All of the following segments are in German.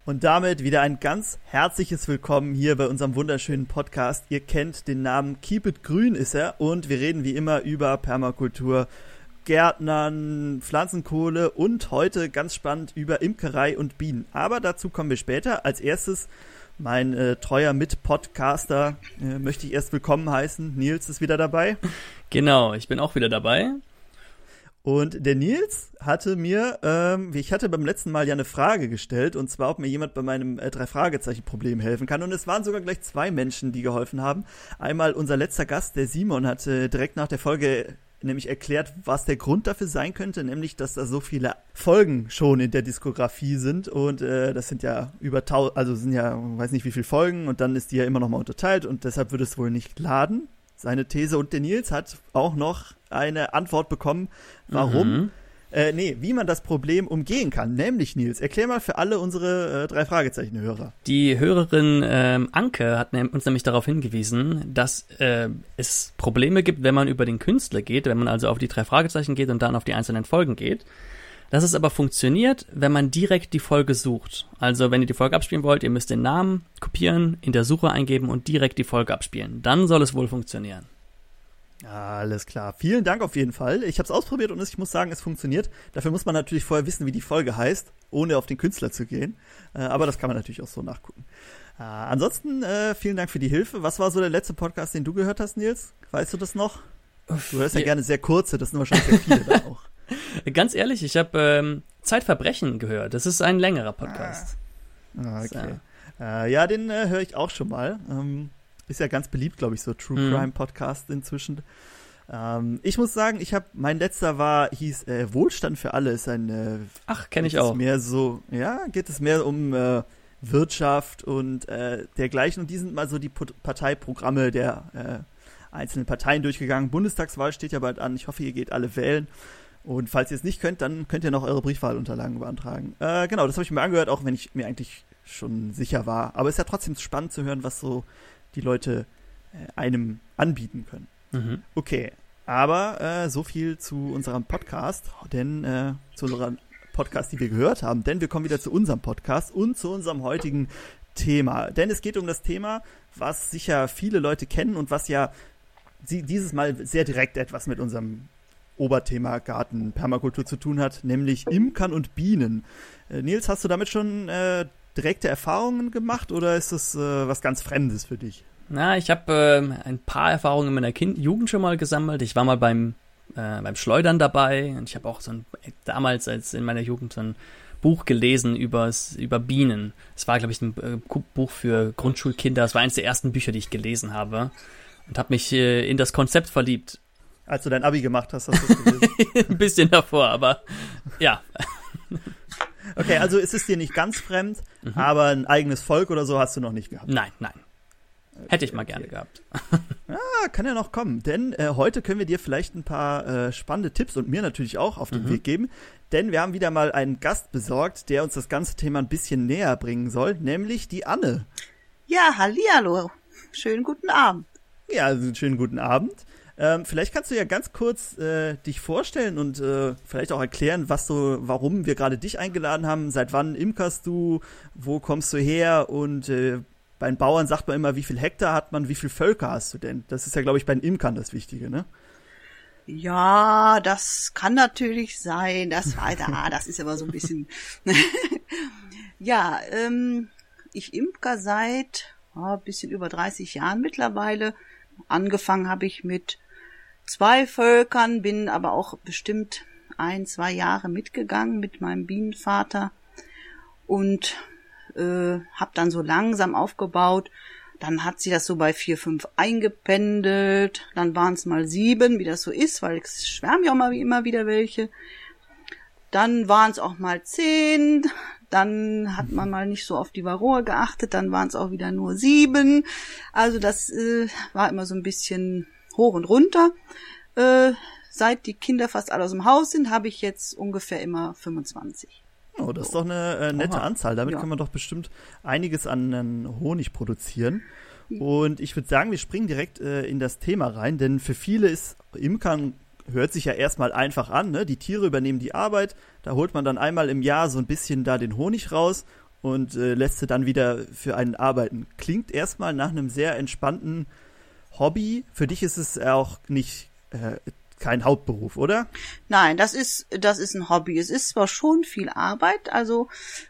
Und damit wieder ein ganz herzliches Willkommen hier bei unserem wunderschönen Podcast. Ihr kennt den Namen Keep It Grün ist er und wir reden wie immer über Permakultur, Gärtnern, Pflanzenkohle und heute ganz spannend über Imkerei und Bienen. Aber dazu kommen wir später. Als erstes mein treuer Mitpodcaster möchte ich erst willkommen heißen. Nils ist wieder dabei. Genau, ich bin auch wieder dabei. Und der Nils hatte mir, ich hatte beim letzten Mal ja eine Frage gestellt, und zwar, ob mir jemand bei meinem 3-Fragezeichen-Problem helfen kann. Und es waren sogar gleich 2 Menschen, die geholfen haben. Einmal unser letzter Gast, der Simon, hat direkt nach der Folge nämlich erklärt, was der Grund dafür sein könnte, nämlich, dass da so viele Folgen schon in der Diskografie sind. Und das sind ja weiß nicht wie viele Folgen, und dann ist die ja immer noch mal unterteilt und deshalb würde es wohl nicht laden. Seine These. Und der Nils hat auch noch eine Antwort bekommen, warum, wie man das Problem umgehen kann. Nämlich, Nils, erklär mal für alle unsere 3-Fragezeichen-Hörer. Die Hörerin Anke hat uns nämlich darauf hingewiesen, dass es Probleme gibt, wenn man über den Künstler geht, wenn man also auf die 3 Fragezeichen geht und dann auf die einzelnen Folgen geht. Dass es aber funktioniert, wenn man direkt die Folge sucht. Also wenn ihr die Folge abspielen wollt, ihr müsst den Namen kopieren, in der Suche eingeben und direkt die Folge abspielen. Dann soll es wohl funktionieren. Alles klar. Vielen Dank auf jeden Fall. Ich habe es ausprobiert und ich muss sagen, es funktioniert. Dafür muss man natürlich vorher wissen, wie die Folge heißt, ohne auf den Künstler zu gehen. Aber das kann man natürlich auch so nachgucken. Ansonsten vielen Dank für die Hilfe. Was war so der letzte Podcast, den du gehört hast, Nils? Weißt du das noch? Du hörst ja gerne sehr kurze, das sind wahrscheinlich sehr viele da auch. Ganz ehrlich, ich habe Zeitverbrechen gehört. Das ist ein längerer Podcast. Okay. So. Den höre ich auch schon mal. Ist ja ganz beliebt, glaube ich, so True Crime Podcast inzwischen. Ich muss sagen, mein letzter hieß Wohlstand für alle. Ist ein kenne ich auch. Geht es mehr um Wirtschaft und dergleichen. Und die sind mal so die Parteiprogramme der einzelnen Parteien durchgegangen. Bundestagswahl steht ja bald an. Ich hoffe, ihr geht alle wählen. Und falls ihr es nicht könnt, dann könnt ihr noch eure Briefwahlunterlagen beantragen. Genau, das habe ich mir angehört, auch wenn ich mir eigentlich schon sicher war. Aber es ist ja trotzdem spannend zu hören, was so die Leute einem anbieten können. Mhm. Okay, aber so viel zu unserem Podcast, zu unserem Podcast, die wir gehört haben. Denn wir kommen wieder zu unserem Podcast und zu unserem heutigen Thema. Denn es geht um das Thema, was sicher viele Leute kennen und was ja dieses Mal sehr direkt etwas mit unserem Oberthema Garten, Permakultur zu tun hat, nämlich Imkern und Bienen. Nils, hast du damit schon direkte Erfahrungen gemacht oder ist das was ganz Fremdes für dich? Na, ich habe ein paar Erfahrungen in meiner Jugend schon mal gesammelt. Ich war mal beim Schleudern dabei und ich habe auch damals als in meiner Jugend so ein Buch gelesen über Bienen. Es war, glaube ich, ein Buch für Grundschulkinder. Es war eines der ersten Bücher, die ich gelesen habe und habe mich in das Konzept verliebt. Als du dein Abi gemacht hast du es gelesen? Ein bisschen davor, aber ja. Okay, also ist es dir nicht ganz fremd, aber ein eigenes Volk oder so hast du noch nicht gehabt? Nein. Hätte ich mal gerne gehabt. Kann ja noch kommen, denn heute können wir dir vielleicht ein paar spannende Tipps und mir natürlich auch auf den Weg geben, denn wir haben wieder mal einen Gast besorgt, der uns das ganze Thema ein bisschen näher bringen soll, nämlich die Anne. Ja, hallihallo. Schönen guten Abend. Ja, also einen schönen guten Abend. Vielleicht kannst du ja ganz kurz dich vorstellen und vielleicht auch erklären, warum wir gerade dich eingeladen haben. Seit wann imkerst du? Wo kommst du her? Und bei den Bauern sagt man immer, wie viel Hektar hat man? Wie viel Völker hast du denn? Das ist ja, glaube ich, bei den Imkern das Wichtige, ne? Ja, das kann natürlich sein. Das ist aber so ein bisschen. Ja, ich imker seit ein bisschen über 30 Jahren mittlerweile. Angefangen habe ich mit 2 Völkern, bin aber auch bestimmt 1-2 Jahre mitgegangen mit meinem Bienenvater und habe dann so langsam aufgebaut. Dann hat sich das so bei 4, 5 eingependelt. Dann waren es mal 7, wie das so ist, weil es schwärmen ja auch mal immer wieder welche. Dann waren es auch mal 10. Dann hat man mal nicht so auf die Varroa geachtet. Dann waren es auch wieder nur 7. Also das war immer so ein bisschen hoch und runter. Seit die Kinder fast alle aus dem Haus sind, habe ich jetzt ungefähr immer 25. Oh, das ist doch eine nette Anzahl. Damit kann man doch bestimmt einiges an Honig produzieren. Und ich würde sagen, wir springen direkt in das Thema rein, denn für viele ist Imkern, hört sich ja erstmal einfach an, ne? Die Tiere übernehmen die Arbeit, da holt man dann einmal im Jahr so ein bisschen da den Honig raus und lässt sie dann wieder für einen arbeiten. Klingt erstmal nach einem sehr entspannten Hobby. Für dich ist es auch nicht kein Hauptberuf, oder? Nein, das ist ein Hobby. Es ist zwar schon viel Arbeit, also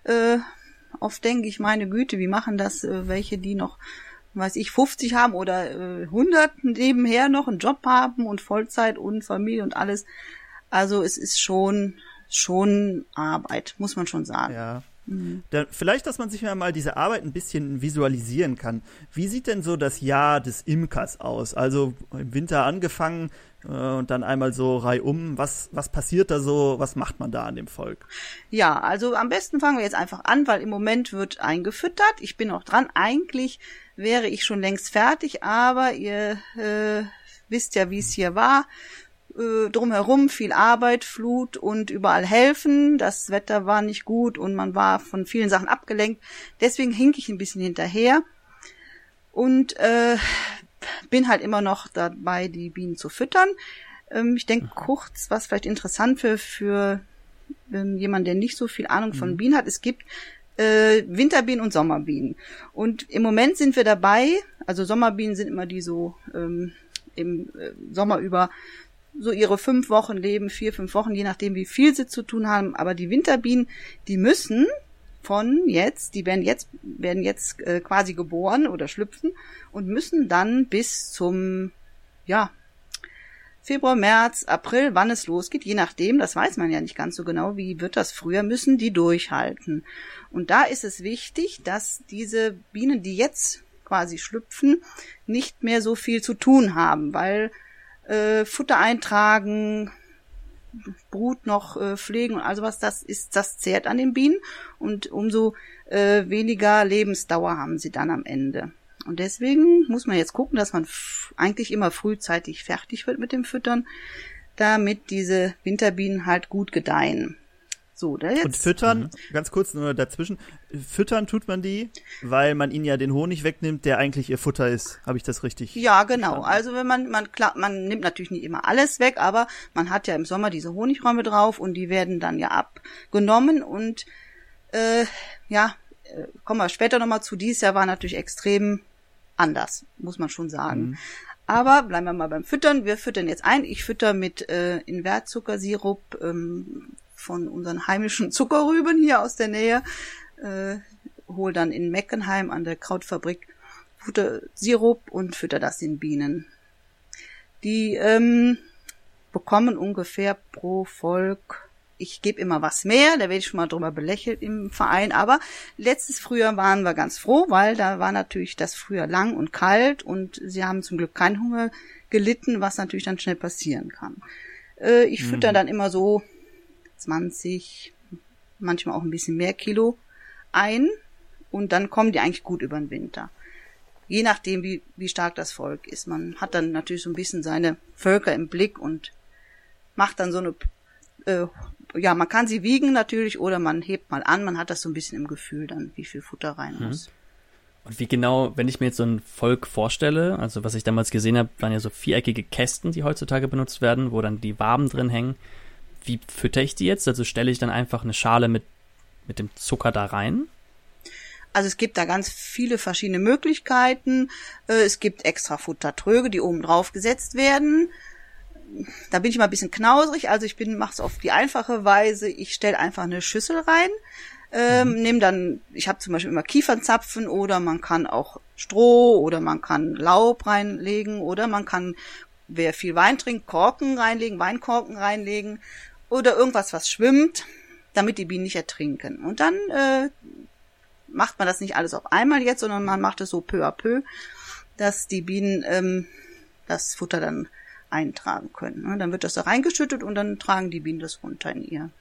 oft denke ich, meine Güte, wie machen das welche, die noch, weiß ich, 50 haben oder 100 nebenher noch einen Job haben und Vollzeit und Familie und alles. Also es ist schon Arbeit, muss man schon sagen. Ja. Vielleicht, dass man sich mal diese Arbeit ein bisschen visualisieren kann. Wie sieht denn so das Jahr des Imkers aus? Also im Winter angefangen und dann einmal so reihum. Was passiert da so? Was macht man da an dem Volk? Ja, also am besten fangen wir jetzt einfach an, weil im Moment wird eingefüttert. Ich bin auch dran. Eigentlich wäre ich schon längst fertig, aber ihr wisst ja, wie es hier war. Drumherum viel Arbeit, Flut und überall helfen. Das Wetter war nicht gut und man war von vielen Sachen abgelenkt. Deswegen hink ich ein bisschen hinterher und bin halt immer noch dabei, die Bienen zu füttern. Ich denke kurz, was vielleicht interessant für jemanden, der nicht so viel Ahnung von Bienen hat. Es gibt Winterbienen und Sommerbienen. Und im Moment sind wir dabei, also Sommerbienen sind immer die so im Sommer über so ihre 5 Wochen leben, 4, 5 Wochen, je nachdem, wie viel sie zu tun haben. Aber die Winterbienen, die müssen die werden jetzt quasi geboren oder schlüpfen und müssen dann bis zum, Februar, März, April, wann es losgeht, je nachdem, das weiß man ja nicht ganz so genau, wie wird das früher, müssen die durchhalten. Und da ist es wichtig, dass diese Bienen, die jetzt quasi schlüpfen, nicht mehr so viel zu tun haben, weil Futter eintragen, Brut noch pflegen und also was, das zehrt an den Bienen und umso weniger Lebensdauer haben sie dann am Ende. Und deswegen muss man jetzt gucken, dass man eigentlich immer frühzeitig fertig wird mit dem Füttern, damit diese Winterbienen halt gut gedeihen. So, jetzt. Und füttern, ganz kurz nur dazwischen, füttern tut man die, weil man ihnen ja den Honig wegnimmt, der eigentlich ihr Futter ist. Habe ich das richtig? Ja, genau. Also wenn man nimmt natürlich nicht immer alles weg, aber man hat ja im Sommer diese Honigräume drauf und die werden dann ja abgenommen und kommen wir später nochmal zu. Dieses Jahr war natürlich extrem anders, muss man schon sagen. Aber bleiben wir mal beim Füttern. Wir füttern jetzt ein. Ich fütter mit Invertzuckersirup von unseren heimischen Zuckerrüben hier aus der Nähe, hol dann in Meckenheim an der Krautfabrik Futtersirup und fütter das den Bienen. Die bekommen ungefähr pro Volk, ich gebe immer was mehr, da werde ich schon mal drüber belächelt im Verein, aber letztes Frühjahr waren wir ganz froh, weil da war natürlich das Frühjahr lang und kalt und sie haben zum Glück keinen Hunger gelitten, was natürlich dann schnell passieren kann. Ich fütter dann immer so 20, manchmal auch ein bisschen mehr Kilo ein und dann kommen die eigentlich gut über den Winter. Je nachdem, wie stark das Volk ist. Man hat dann natürlich so ein bisschen seine Völker im Blick und macht dann so eine, man kann sie wiegen natürlich oder man hebt mal an, man hat das so ein bisschen im Gefühl dann, wie viel Futter rein muss. Und wie genau, wenn ich mir jetzt so ein Volk vorstelle, also was ich damals gesehen habe, waren ja so viereckige Kästen, die heutzutage benutzt werden, wo dann die Waben drin hängen. Wie fütter ich die jetzt? Also stelle ich dann einfach eine Schale mit dem Zucker da rein? Also es gibt da ganz viele verschiedene Möglichkeiten. Es gibt extra Futtertröge, die oben drauf gesetzt werden. Da bin ich mal ein bisschen knausrig. Also mache es auf die einfache Weise. Ich stelle einfach eine Schüssel rein. Nehme dann, ich habe zum Beispiel immer Kiefernzapfen oder man kann auch Stroh oder man kann Laub reinlegen oder man kann, wer viel Wein trinkt, Korken reinlegen, Weinkorken reinlegen oder irgendwas, was schwimmt, damit die Bienen nicht ertrinken. Und dann macht man das nicht alles auf einmal jetzt, sondern man macht es so peu à peu, dass die Bienen das Futter dann eintragen können. Dann wird das da reingeschüttet und dann tragen die Bienen das runter in ihr.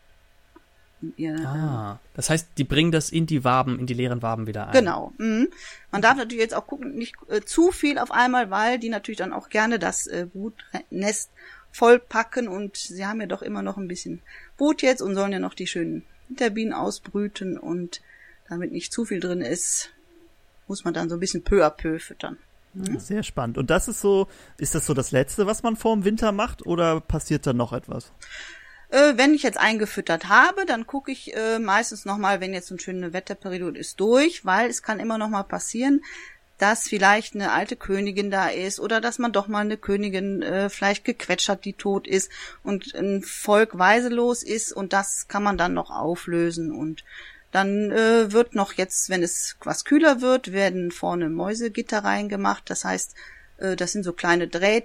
Das heißt, die bringen das in die leeren Waben wieder ein. Genau. Man darf natürlich jetzt auch gucken, nicht zu viel auf einmal, weil die natürlich dann auch gerne das Brutnest vollpacken und sie haben ja doch immer noch ein bisschen Brut jetzt und sollen ja noch die schönen Winterbienen ausbrüten und damit nicht zu viel drin ist, muss man dann so ein bisschen peu à peu füttern. Sehr spannend. Und ist das so das Letzte, was man vor dem Winter macht oder passiert da noch etwas? Wenn ich jetzt eingefüttert habe, dann gucke ich meistens nochmal, wenn jetzt so eine schöne Wetterperiode ist, durch, weil es kann immer noch mal passieren, dass vielleicht eine alte Königin da ist oder dass man doch mal eine Königin vielleicht gequetscht hat, die tot ist und ein Volk weiselos ist, und das kann man dann noch auflösen. Und dann wird noch jetzt, wenn es was kühler wird, werden vorne Mäusegitter reingemacht. Das heißt, das sind so kleine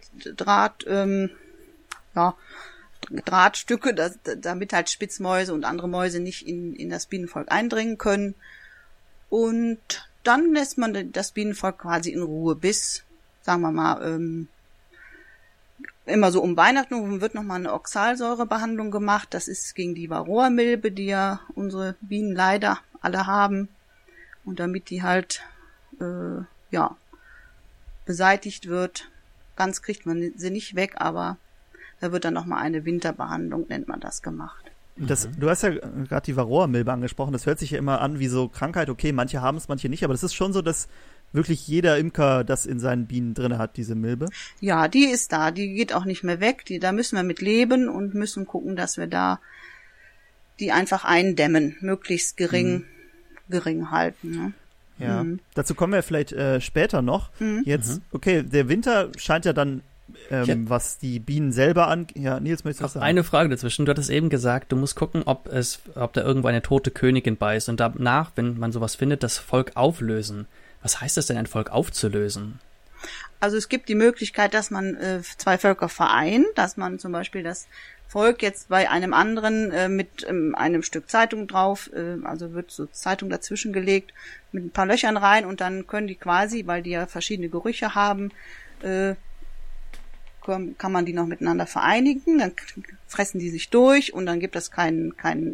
Drahtstücke, damit halt Spitzmäuse und andere Mäuse nicht in das Bienenvolk eindringen können. Und dann lässt man das Bienenvolk quasi in Ruhe bis, sagen wir mal, immer so um Weihnachten wird nochmal eine Oxalsäurebehandlung gemacht. Das ist gegen die Varroa-Milbe, die ja unsere Bienen leider alle haben. Und damit die halt, beseitigt wird. Ganz kriegt man sie nicht weg, aber da wird dann nochmal eine Winterbehandlung, nennt man das, gemacht. Du hast ja gerade die Varroa-Milbe angesprochen. Das hört sich ja immer an wie so Krankheit. Okay, manche haben es, manche nicht. Aber das ist schon so, dass wirklich jeder Imker das in seinen Bienen drin hat, diese Milbe. Ja, die ist da. Die geht auch nicht mehr weg. Da müssen wir mit leben und müssen gucken, dass wir da die einfach eindämmen. Möglichst gering halten. Ne? Ja, dazu kommen wir vielleicht später noch. Jetzt, okay, der Winter scheint ja dann, was die Bienen selber an... Ja, Nils, möchtest du was sagen? Eine Frage dazwischen. Du hattest eben gesagt, du musst gucken, ob da irgendwo eine tote Königin bei ist und danach, wenn man sowas findet, das Volk auflösen. Was heißt das denn, ein Volk aufzulösen? Also es gibt die Möglichkeit, dass man zwei Völker vereint, dass man zum Beispiel das Volk jetzt bei einem anderen mit einem Stück Zeitung drauf, also wird so Zeitung dazwischen gelegt, mit ein paar Löchern rein, und dann können die quasi, weil die ja verschiedene Gerüche haben, kann man die noch miteinander vereinigen, dann fressen die sich durch und dann gibt es keine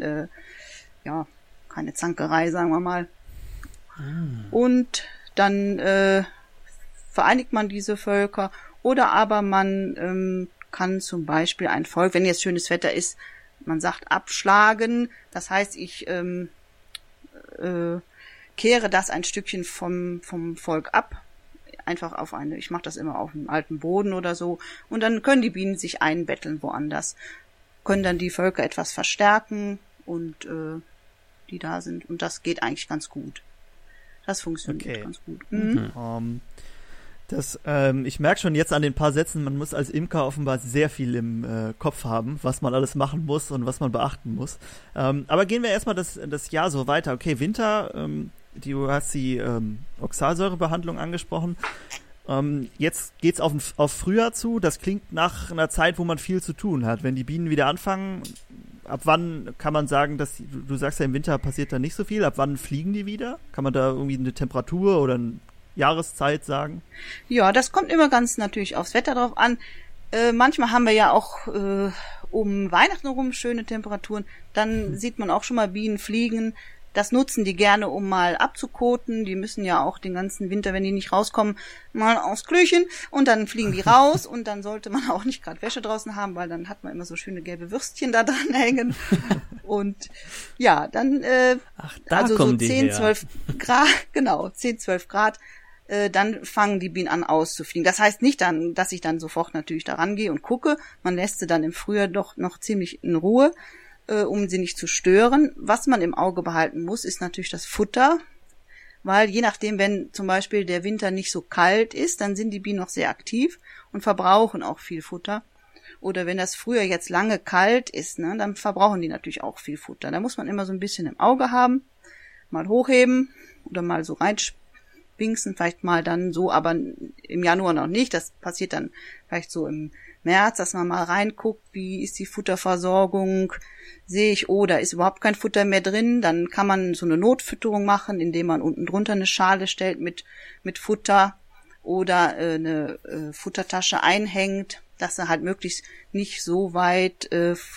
Zankerei, sagen wir mal. Und dann vereinigt man diese Völker, oder aber man kann zum Beispiel ein Volk, wenn jetzt schönes Wetter ist, man sagt abschlagen, das heißt, ich kehre das ein Stückchen vom Volk ab, einfach ich mache das immer auf einem alten Boden oder so, und dann können die Bienen sich einbetteln woanders, können dann die Völker etwas verstärken und die da sind, und das geht eigentlich ganz gut. Das funktioniert ganz gut. Ich merke schon jetzt an den paar Sätzen, man muss als Imker offenbar sehr viel im Kopf haben, was man alles machen muss und was man beachten muss. Aber gehen wir erstmal das Jahr so weiter. Okay, Winter, du hast die Oxalsäurebehandlung angesprochen. Jetzt geht's auf Frühjahr zu. Das klingt nach einer Zeit, wo man viel zu tun hat. Wenn die Bienen wieder anfangen, ab wann kann man sagen, dass du sagst ja, im Winter passiert da nicht so viel. Ab wann fliegen die wieder? Kann man da irgendwie eine Temperatur oder eine Jahreszeit sagen? Ja, das kommt immer ganz natürlich aufs Wetter drauf an. Manchmal haben wir ja auch um Weihnachten herum schöne Temperaturen. Dann sieht man auch schon mal Bienen fliegen. Das nutzen die gerne, um mal abzukoten. Die müssen ja auch den ganzen Winter, wenn die nicht rauskommen, mal aufs Klöchen, und dann fliegen die raus, und dann sollte man auch nicht gerade Wäsche draußen haben, weil dann hat man immer so schöne gelbe Würstchen da dran hängen. Und ja, dann also so 10, 12 Grad, genau, 10, 12 Grad, dann fangen die Bienen an auszufliegen. Das heißt nicht dann, dass ich dann sofort natürlich da rangehe und gucke. Man lässt sie dann im Frühjahr doch noch ziemlich in Ruhe, um sie nicht zu stören. Was man im Auge behalten muss, ist natürlich das Futter, weil je nachdem, wenn zum Beispiel der Winter nicht so kalt ist, dann sind die Bienen noch sehr aktiv und verbrauchen auch viel Futter. Oder wenn das Frühjahr jetzt lange kalt ist, ne, dann verbrauchen die natürlich auch viel Futter. Da muss man immer so ein bisschen im Auge haben, mal hochheben oder mal so reinspinksen, vielleicht mal dann so, aber im Januar noch nicht. Das passiert dann vielleicht so im März, dass man mal reinguckt, wie ist die Futterversorgung, sehe ich, da ist überhaupt kein Futter mehr drin, dann kann man so eine Notfütterung machen, indem man unten drunter eine Schale stellt mit Futter oder eine Futtertasche einhängt, dass sie halt möglichst nicht so weit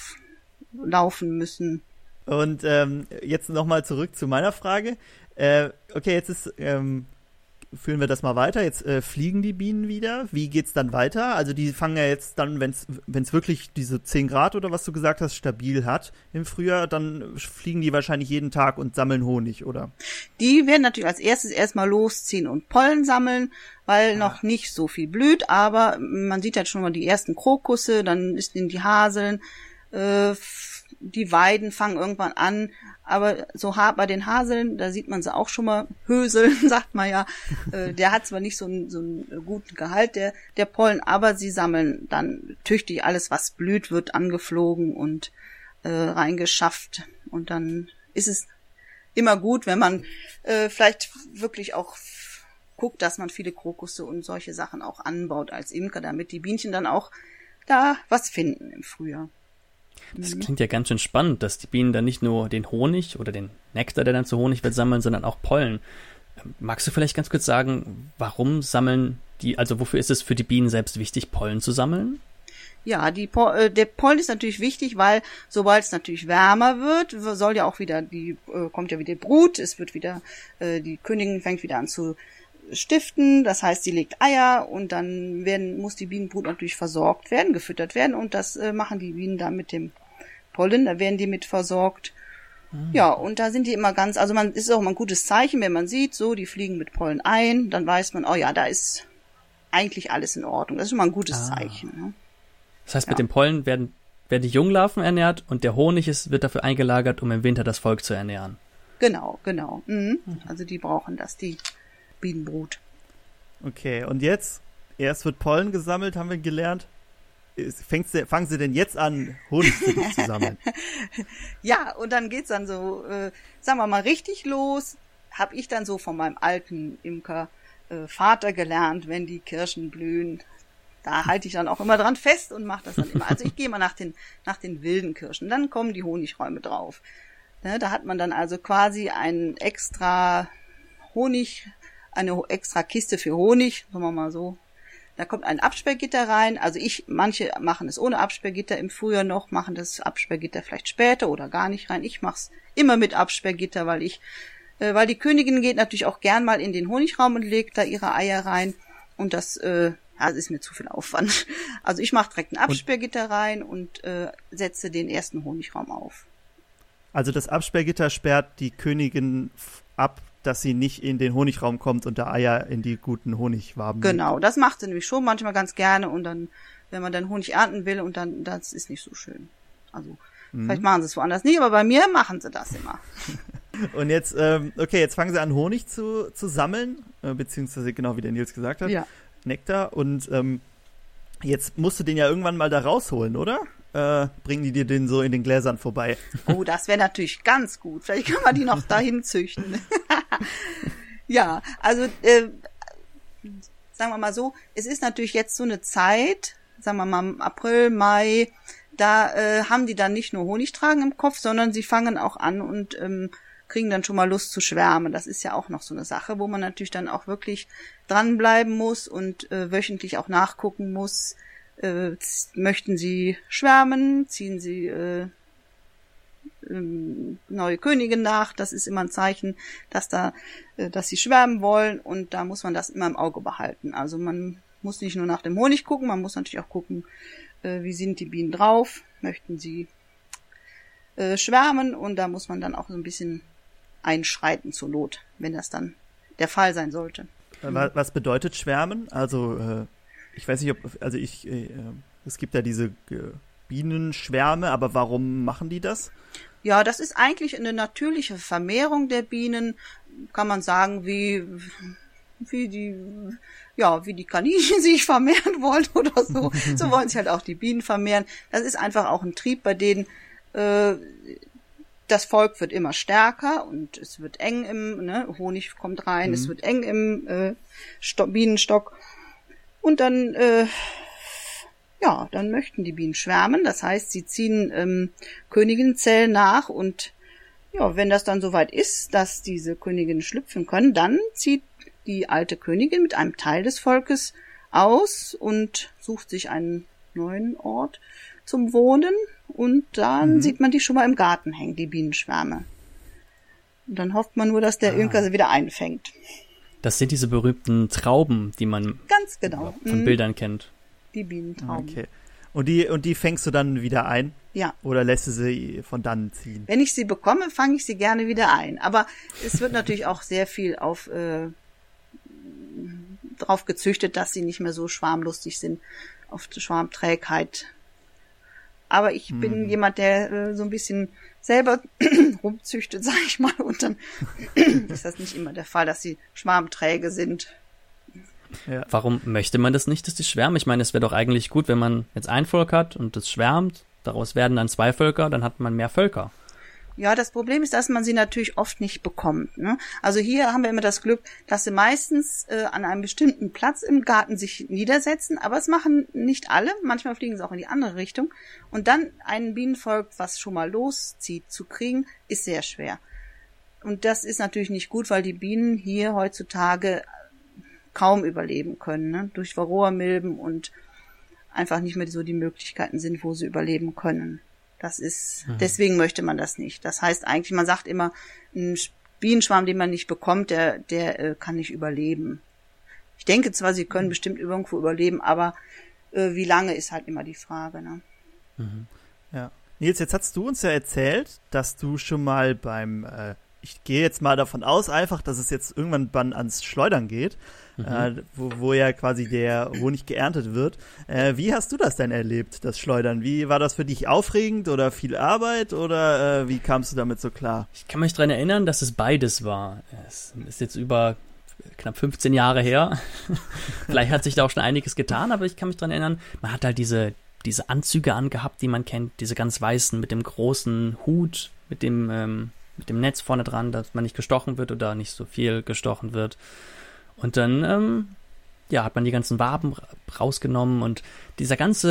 laufen müssen. Und jetzt nochmal zurück zu meiner Frage. Okay, jetzt führen wir das mal weiter. Jetzt fliegen die Bienen wieder. Wie geht's dann weiter? Also die fangen ja jetzt dann, wenn's wirklich diese 10 Grad oder was du gesagt hast, stabil hat im Frühjahr, dann fliegen die wahrscheinlich jeden Tag und sammeln Honig, oder? Die werden natürlich als erstes erstmal losziehen und Pollen sammeln, weil noch nicht so viel blüht, aber man sieht halt schon mal die ersten Krokusse, dann sind die Haseln, Die Weiden fangen irgendwann an, aber so bei den Haseln, da sieht man sie auch schon mal höseln, sagt man ja. Der hat zwar nicht so einen guten Gehalt, der Pollen, aber sie sammeln dann tüchtig alles, was blüht, wird angeflogen und reingeschafft. Und dann ist es immer gut, wenn man vielleicht wirklich auch guckt, dass man viele Krokusse und solche Sachen auch anbaut als Imker, damit die Bienchen dann auch da was finden im Frühjahr. Das klingt ja ganz schön spannend, dass die Bienen dann nicht nur den Honig oder den Nektar, der dann zu Honig wird, sammeln, sondern auch Pollen. Magst du vielleicht ganz kurz sagen, warum sammeln die, also wofür ist es für die Bienen selbst wichtig, Pollen zu sammeln? Ja, der Pollen ist natürlich wichtig, weil sobald es natürlich wärmer wird, soll ja auch wieder kommt ja wieder Brut, es wird wieder, die Königin fängt wieder an zu stiften, das heißt, sie legt Eier und dann muss die Bienenbrut natürlich versorgt werden, gefüttert werden und das machen die Bienen da mit dem Pollen, da werden die mit versorgt. Ja, und da sind die immer also ist auch mal ein gutes Zeichen, wenn man sieht, so, die fliegen mit Pollen ein, dann weiß man, oh ja, da ist eigentlich alles in Ordnung. Das ist schon mal ein gutes Zeichen. Ne? Das heißt, mit dem Pollen werden die Junglarven ernährt und der Honig wird dafür eingelagert, um im Winter das Volk zu ernähren. Genau. Mhm. Also die brauchen das, die Bienenbrut. Okay, und jetzt? Erst wird Pollen gesammelt, haben wir gelernt. Fangen Sie denn jetzt an, Honig zu sammeln? Ja, und dann geht's dann so, sagen wir mal, richtig los. Hab ich dann so von meinem alten Imker Vater gelernt, wenn die Kirschen blühen. Da halte ich dann auch immer dran fest und mache das dann immer. Also ich gehe mal nach den wilden Kirschen. Dann kommen die Honigräume drauf. Ne, da hat man dann also quasi eine extra Kiste für Honig, sagen wir mal so. Da kommt ein Absperrgitter rein. Also manche machen es ohne Absperrgitter im Frühjahr noch, machen das Absperrgitter vielleicht später oder gar nicht rein. Ich mache es immer mit Absperrgitter, weil die Königin geht natürlich auch gern mal in den Honigraum und legt da ihre Eier rein. Und das ist mir zu viel Aufwand. Also ich mache direkt ein Absperrgitter rein und setze den ersten Honigraum auf. Also das Absperrgitter sperrt die Königin ab, dass sie nicht in den Honigraum kommt und da Eier in die guten Honigwaben legt. Genau, das macht sie nämlich schon manchmal ganz gerne und dann, wenn man dann Honig ernten will und dann, das ist nicht so schön. Also vielleicht machen sie es woanders nicht, aber bei mir machen sie das immer. Und jetzt, jetzt fangen sie an, Honig zu sammeln, beziehungsweise genau wie der Nils gesagt hat, ja. Nektar. Und jetzt musst du den ja irgendwann mal da rausholen, oder? Bringen die dir den so in den Gläsern vorbei? Oh, das wäre natürlich ganz gut. Vielleicht kann man die noch dahin züchten. Ja, also sagen wir mal so, es ist natürlich jetzt so eine Zeit, sagen wir mal im April, Mai, da haben die dann nicht nur Honigtragen im Kopf, sondern sie fangen auch an und kriegen dann schon mal Lust zu schwärmen. Das ist ja auch noch so eine Sache, wo man natürlich dann auch wirklich dranbleiben muss und wöchentlich auch nachgucken muss. Möchten sie schwärmen, ziehen sie neue Königin nach, das ist immer ein Zeichen, dass sie schwärmen wollen und da muss man das immer im Auge behalten. Also man muss nicht nur nach dem Honig gucken, man muss natürlich auch gucken, wie sind die Bienen drauf, möchten sie schwärmen und da muss man dann auch so ein bisschen einschreiten zur Not, wenn das dann der Fall sein sollte. Was bedeutet schwärmen? Also ich weiß nicht, es gibt ja diese Bienenschwärme, aber warum machen die das? Ja, das ist eigentlich eine natürliche Vermehrung der Bienen, kann man sagen, wie die Kaninchen sich vermehren wollen oder so. So wollen sich halt auch die Bienen vermehren. Das ist einfach auch ein Trieb, bei denen das Volk wird immer stärker und es wird eng Honig kommt rein, es wird eng im Bienenstock. Und dann, dann möchten die Bienen schwärmen. Das heißt, sie ziehen Königinnenzellen nach und ja, wenn das dann soweit ist, dass diese Königinnen schlüpfen können, dann zieht die alte Königin mit einem Teil des Volkes aus und sucht sich einen neuen Ort zum Wohnen und dann sieht man die schon mal im Garten hängen, die Bienenschwärme. Und dann hofft man nur, dass der Imker sie wieder einfängt. Das sind diese berühmten Trauben, die man ganz genau von Bildern kennt. Die Bienentrauben. Okay. Und die fängst du dann wieder ein? Ja. Oder lässt du sie von dann ziehen? Wenn ich sie bekomme, fange ich sie gerne wieder ein. Aber es wird natürlich auch sehr viel drauf gezüchtet, dass sie nicht mehr so schwarmlustig sind, auf die Schwarmträgheit Aber ich bin jemand, der so ein bisschen selber rumzüchtet, sag ich mal, und dann ist das nicht immer der Fall, dass sie schwarmträge sind. Ja. Warum möchte man das nicht, dass die schwärmen? Ich meine, es wäre doch eigentlich gut, wenn man jetzt ein Volk hat und das schwärmt, daraus werden dann 2 Völker, dann hat man mehr Völker. Ja, das Problem ist, dass man sie natürlich oft nicht bekommt. Ne? Also hier haben wir immer das Glück, dass sie meistens an einem bestimmten Platz im Garten sich niedersetzen, aber es machen nicht alle. Manchmal fliegen sie auch in die andere Richtung. Und dann ein Bienenvolk, was schon mal loszieht, zu kriegen, ist sehr schwer. Und das ist natürlich nicht gut, weil die Bienen hier heutzutage kaum überleben können, ne? Durch Varroamilben und einfach nicht mehr so die Möglichkeiten sind, wo sie überleben können. Das ist, deswegen möchte man das nicht. Das heißt eigentlich, man sagt immer, ein Bienenschwarm, den man nicht bekommt, der kann nicht überleben. Ich denke zwar, sie können bestimmt irgendwo überleben, aber wie lange ist halt immer die Frage, ne? Ja. Nils, jetzt hast du uns ja erzählt, dass du schon mal ich gehe jetzt mal davon aus einfach, dass es jetzt irgendwann ans Schleudern geht, wo ja quasi der Honig geerntet wird. Wie hast du das denn erlebt, das Schleudern? Wie war das für dich aufregend oder viel Arbeit oder wie kamst du damit so klar? Ich kann mich daran erinnern, dass es beides war. Es ist jetzt über knapp 15 Jahre her. Vielleicht hat sich da auch schon einiges getan, aber ich kann mich daran erinnern, man hat halt diese Anzüge angehabt, die man kennt, diese ganz weißen mit dem großen Hut, mit dem Netz vorne dran, dass man nicht gestochen wird oder nicht so viel gestochen wird. Und dann, hat man die ganzen Waben rausgenommen und es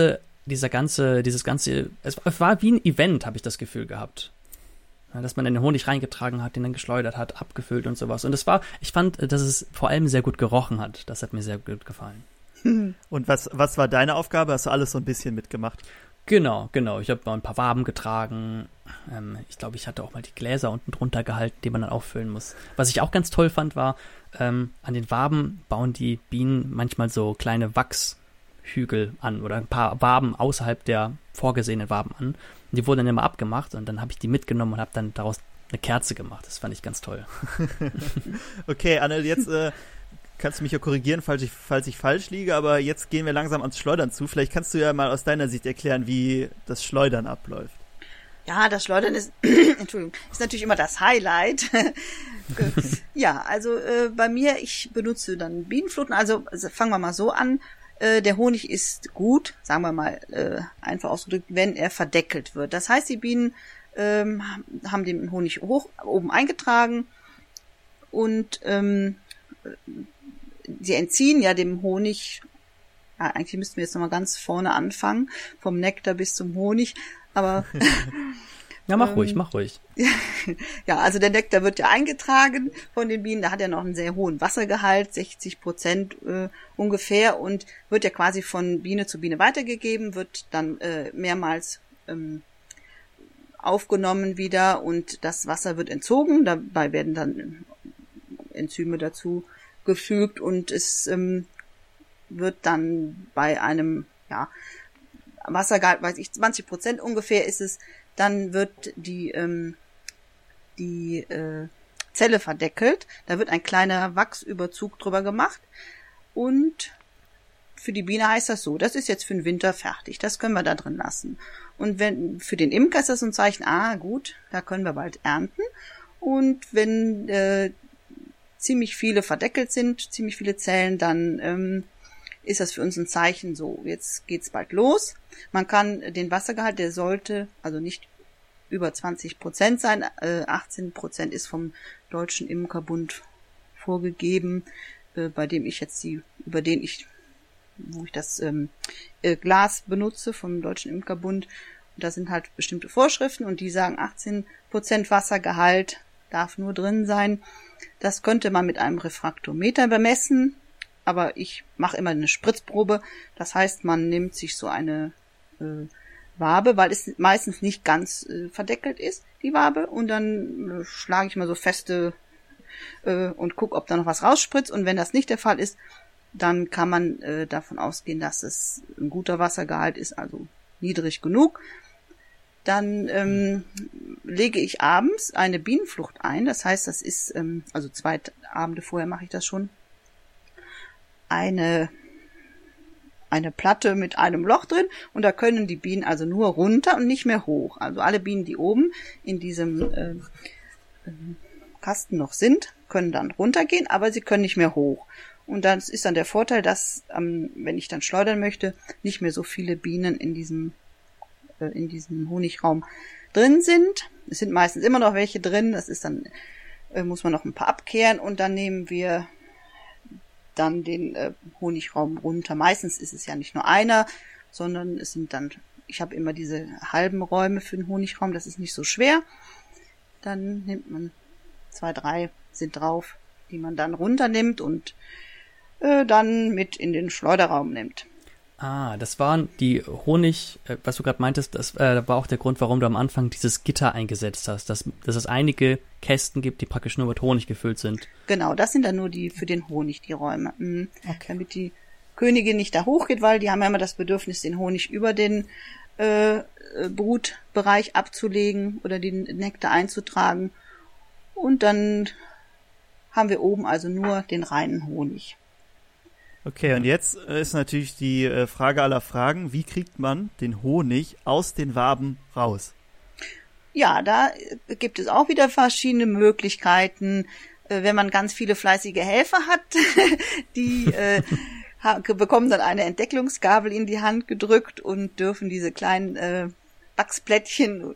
war wie ein Event, habe ich das Gefühl gehabt. Ja, dass man den Honig reingetragen hat, den dann geschleudert hat, abgefüllt und sowas. Und ich fand, dass es vor allem sehr gut gerochen hat. Das hat mir sehr gut gefallen. Und was war deine Aufgabe? Hast du alles so ein bisschen mitgemacht? Genau. Ich habe mal ein paar Waben getragen. Ich glaube, ich hatte auch mal die Gläser unten drunter gehalten, die man dann auffüllen muss. Was ich auch ganz toll fand, war, an den Waben bauen die Bienen manchmal so kleine Wachshügel an oder ein paar Waben außerhalb der vorgesehenen Waben an. Und die wurden dann immer abgemacht und dann habe ich die mitgenommen und habe dann daraus eine Kerze gemacht. Das fand ich ganz toll. Okay, Anne, jetzt kannst du mich ja korrigieren, falls ich falsch liege, aber jetzt gehen wir langsam ans Schleudern zu. Vielleicht kannst du ja mal aus deiner Sicht erklären, wie das Schleudern abläuft. Ja, das Schleudern ist natürlich immer das Highlight. Ja, also bei mir, ich benutze dann Bienenfluten. Also fangen wir mal so an. Der Honig ist gut, sagen wir mal einfach ausgedrückt, wenn er verdeckelt wird. Das heißt, die Bienen haben den Honig hoch oben eingetragen und sie entziehen ja dem Honig, ja, eigentlich müssten wir jetzt nochmal ganz vorne anfangen, vom Nektar bis zum Honig, aber ja, mach ruhig. Ja, also der Nektar wird ja eingetragen von den Bienen, da hat er noch einen sehr hohen Wassergehalt, 60% ungefähr, und wird ja quasi von Biene zu Biene weitergegeben, wird dann mehrmals aufgenommen wieder und das Wasser wird entzogen, dabei werden dann Enzyme dazu gefügt und es wird dann bei einem Wassergehalt, 20% ungefähr ist es, dann wird die Zelle verdeckelt, da wird ein kleiner Wachsüberzug drüber gemacht und für die Biene heißt das so, das ist jetzt für den Winter fertig, das können wir da drin lassen. Und für den Imker ist das so ein Zeichen, gut, da können wir bald ernten. Und wenn ziemlich viele verdeckelt sind, ziemlich viele Zellen, dann ist das für uns ein Zeichen, so, jetzt geht's bald los. Man kann den Wassergehalt, der sollte also nicht über 20% sein, 18% ist vom Deutschen Imkerbund vorgegeben, wo ich das Glas benutze vom Deutschen Imkerbund. Und da sind halt bestimmte Vorschriften und die sagen 18% Wassergehalt darf nur drin sein. Das könnte man mit einem Refraktometer bemessen, aber ich mache immer eine Spritzprobe. Das heißt, man nimmt sich so eine Wabe, weil es meistens nicht ganz verdeckelt ist, die Wabe, und dann schlage ich mal so feste und gucke, ob da noch was rausspritzt, und wenn das nicht der Fall ist, dann kann man davon ausgehen, dass es ein guter Wassergehalt ist, also niedrig genug. Dann lege ich abends eine Bienenflucht ein. Das heißt, das ist, also 2 Abende vorher mache ich das schon, eine eine Platte mit einem Loch drin und da können die Bienen also nur runter und nicht mehr hoch. Also alle Bienen, die oben in diesem Kasten noch sind, können dann runtergehen, aber sie können nicht mehr hoch. Und das ist dann der Vorteil, dass, wenn ich dann schleudern möchte, nicht mehr so viele Bienen in diesem Honigraum drin sind. Es sind meistens immer noch welche drin, das ist dann, muss man noch ein paar abkehren und dann nehmen wir dann den Honigraum runter. Meistens ist es ja nicht nur einer, sondern es sind dann, ich habe immer diese halben Räume für den Honigraum, das ist nicht so schwer. Dann nimmt man 2, 3 sind drauf, die man dann runternimmt und dann mit in den Schleuderraum nimmt. Ah, das waren die Honig, was du gerade meintest, das war auch der Grund, warum du am Anfang dieses Gitter eingesetzt hast, dass es einige Kästen gibt, die praktisch nur mit Honig gefüllt sind. Genau, das sind dann nur die für den Honig, die Räume. Okay. Damit die Königin nicht da hochgeht, weil die haben ja immer das Bedürfnis, den Honig über den Brutbereich abzulegen oder den Nektar einzutragen. Und dann haben wir oben also nur den reinen Honig. Okay, und jetzt ist natürlich die Frage aller Fragen, wie kriegt man den Honig aus den Waben raus? Ja, da gibt es auch wieder verschiedene Möglichkeiten. Wenn man ganz viele fleißige Helfer hat, die bekommen dann eine Entdeckungsgabel in die Hand gedrückt und dürfen diese kleinen Wachsplättchen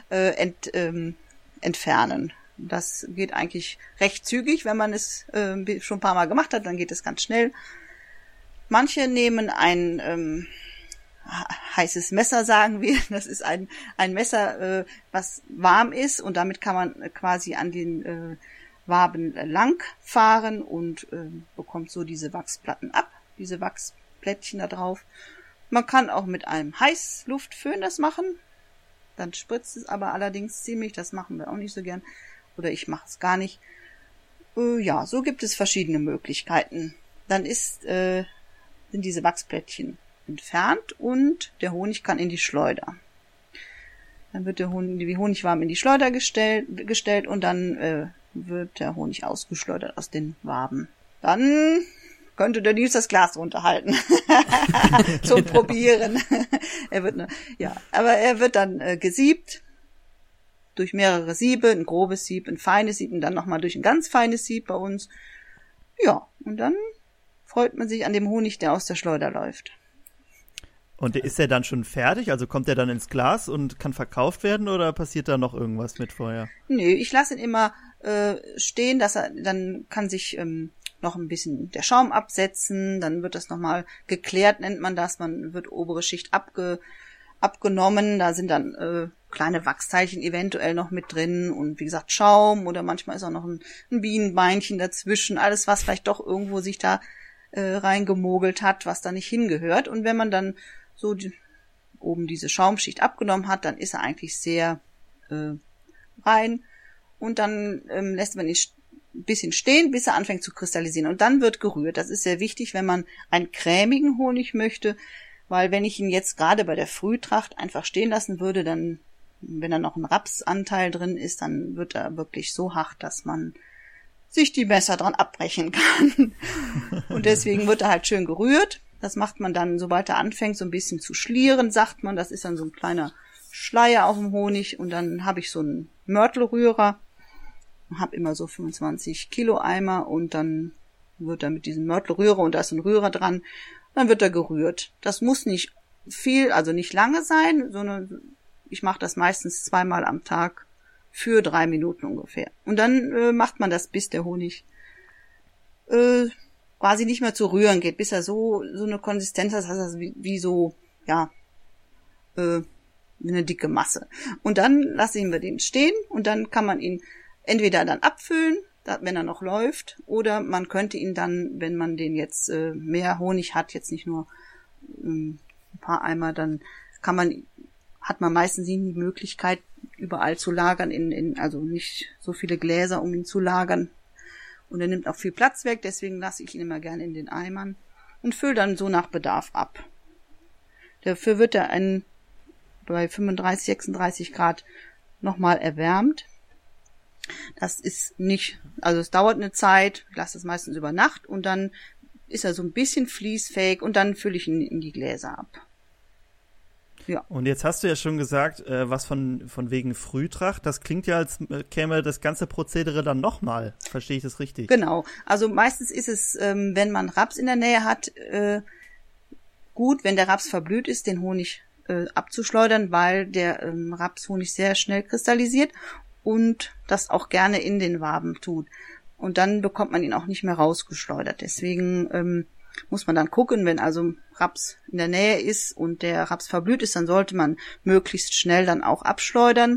entfernen. Das geht eigentlich recht zügig, wenn man es schon ein paar Mal gemacht hat, dann geht es ganz schnell. Manche nehmen ein heißes Messer, sagen wir. Das ist ein Messer, was warm ist und damit kann man quasi an den Waben lang fahren und bekommt so diese Wachsplatten ab, diese Wachsplättchen da drauf. Man kann auch mit einem Heißluftföhn das machen. Dann spritzt es aber allerdings ziemlich, das machen wir auch nicht so gern. Oder ich mache es gar nicht. Ja, so gibt es verschiedene Möglichkeiten. Dann sind diese Wachsplättchen entfernt und der Honig kann in die Schleuder. Dann wird die Honigwaben in die Schleuder gestellt und dann wird der Honig ausgeschleudert aus den Waben. Dann könnte der Nils das Glas runterhalten zum Probieren. Er wird dann gesiebt durch mehrere Siebe, ein grobes Sieb, ein feines Sieb und dann nochmal durch ein ganz feines Sieb bei uns. Ja, und dann freut man sich an dem Honig, der aus der Schleuder läuft. Und ist der dann schon fertig? Also kommt der dann ins Glas und kann verkauft werden oder passiert da noch irgendwas mit vorher? Nee, ich lasse ihn immer stehen, dann kann sich noch ein bisschen der Schaum absetzen, dann wird das nochmal geklärt, nennt man das, man wird obere Schicht abgenommen, da sind dann kleine Wachsteilchen eventuell noch mit drin und wie gesagt Schaum oder manchmal ist auch noch ein Bienenbeinchen dazwischen, alles was vielleicht doch irgendwo sich da reingemogelt hat, was da nicht hingehört. Und wenn man dann so oben diese Schaumschicht abgenommen hat, dann ist er eigentlich sehr rein und dann lässt man ihn ein bisschen stehen, bis er anfängt zu kristallisieren und dann wird gerührt. Das ist sehr wichtig, wenn man einen cremigen Honig möchte, weil wenn ich ihn jetzt gerade bei der Frühtracht einfach stehen lassen würde, dann, wenn da noch ein Rapsanteil drin ist, dann wird er wirklich so hart, dass man sich die Messer dran abbrechen kann. Und deswegen wird er halt schön gerührt. Das macht man dann, sobald er anfängt, so ein bisschen zu schlieren, sagt man. Das ist dann so ein kleiner Schleier auf dem Honig. Und dann habe ich so einen Mörtelrührer. Habe immer so 25 Kilo Eimer und dann wird er mit diesem Mörtelrührer und da ist ein Rührer dran. Dann wird er gerührt. Das muss nicht viel, also nicht lange sein, sondern ich mache das meistens 2-mal am Tag für 3 Minuten ungefähr. Und dann macht man das, bis der Honig quasi nicht mehr zu rühren geht, bis er so eine Konsistenz hat, also wie so, ja, eine dicke Masse. Und dann lassen wir den stehen und dann kann man ihn entweder dann abfüllen, wenn er noch läuft, oder man könnte ihn dann, wenn man den jetzt mehr Honig hat, jetzt nicht nur ein paar Eimer, dann hat man meistens die Möglichkeit, überall zu lagern, also nicht so viele Gläser, um ihn zu lagern. Und er nimmt auch viel Platz weg, deswegen lasse ich ihn immer gerne in den Eimern und fülle dann so nach Bedarf ab. Dafür wird er bei 35, 36 Grad nochmal erwärmt. Das ist nicht, also es dauert eine Zeit, ich lasse es meistens über Nacht und dann ist er so ein bisschen fließfähig und dann fülle ich ihn in die Gläser ab. Ja. Und jetzt hast du ja schon gesagt, was von wegen Frühtracht. Das klingt ja, als käme das ganze Prozedere dann nochmal. Verstehe ich das richtig? Genau. Also meistens ist es, wenn man Raps in der Nähe hat, gut, wenn der Raps verblüht ist, den Honig abzuschleudern, weil der Rapshonig sehr schnell kristallisiert und das auch gerne in den Waben tut. Und dann bekommt man ihn auch nicht mehr rausgeschleudert. Deswegen muss man dann gucken, wenn also Raps in der Nähe ist und der Raps verblüht ist, dann sollte man möglichst schnell dann auch abschleudern.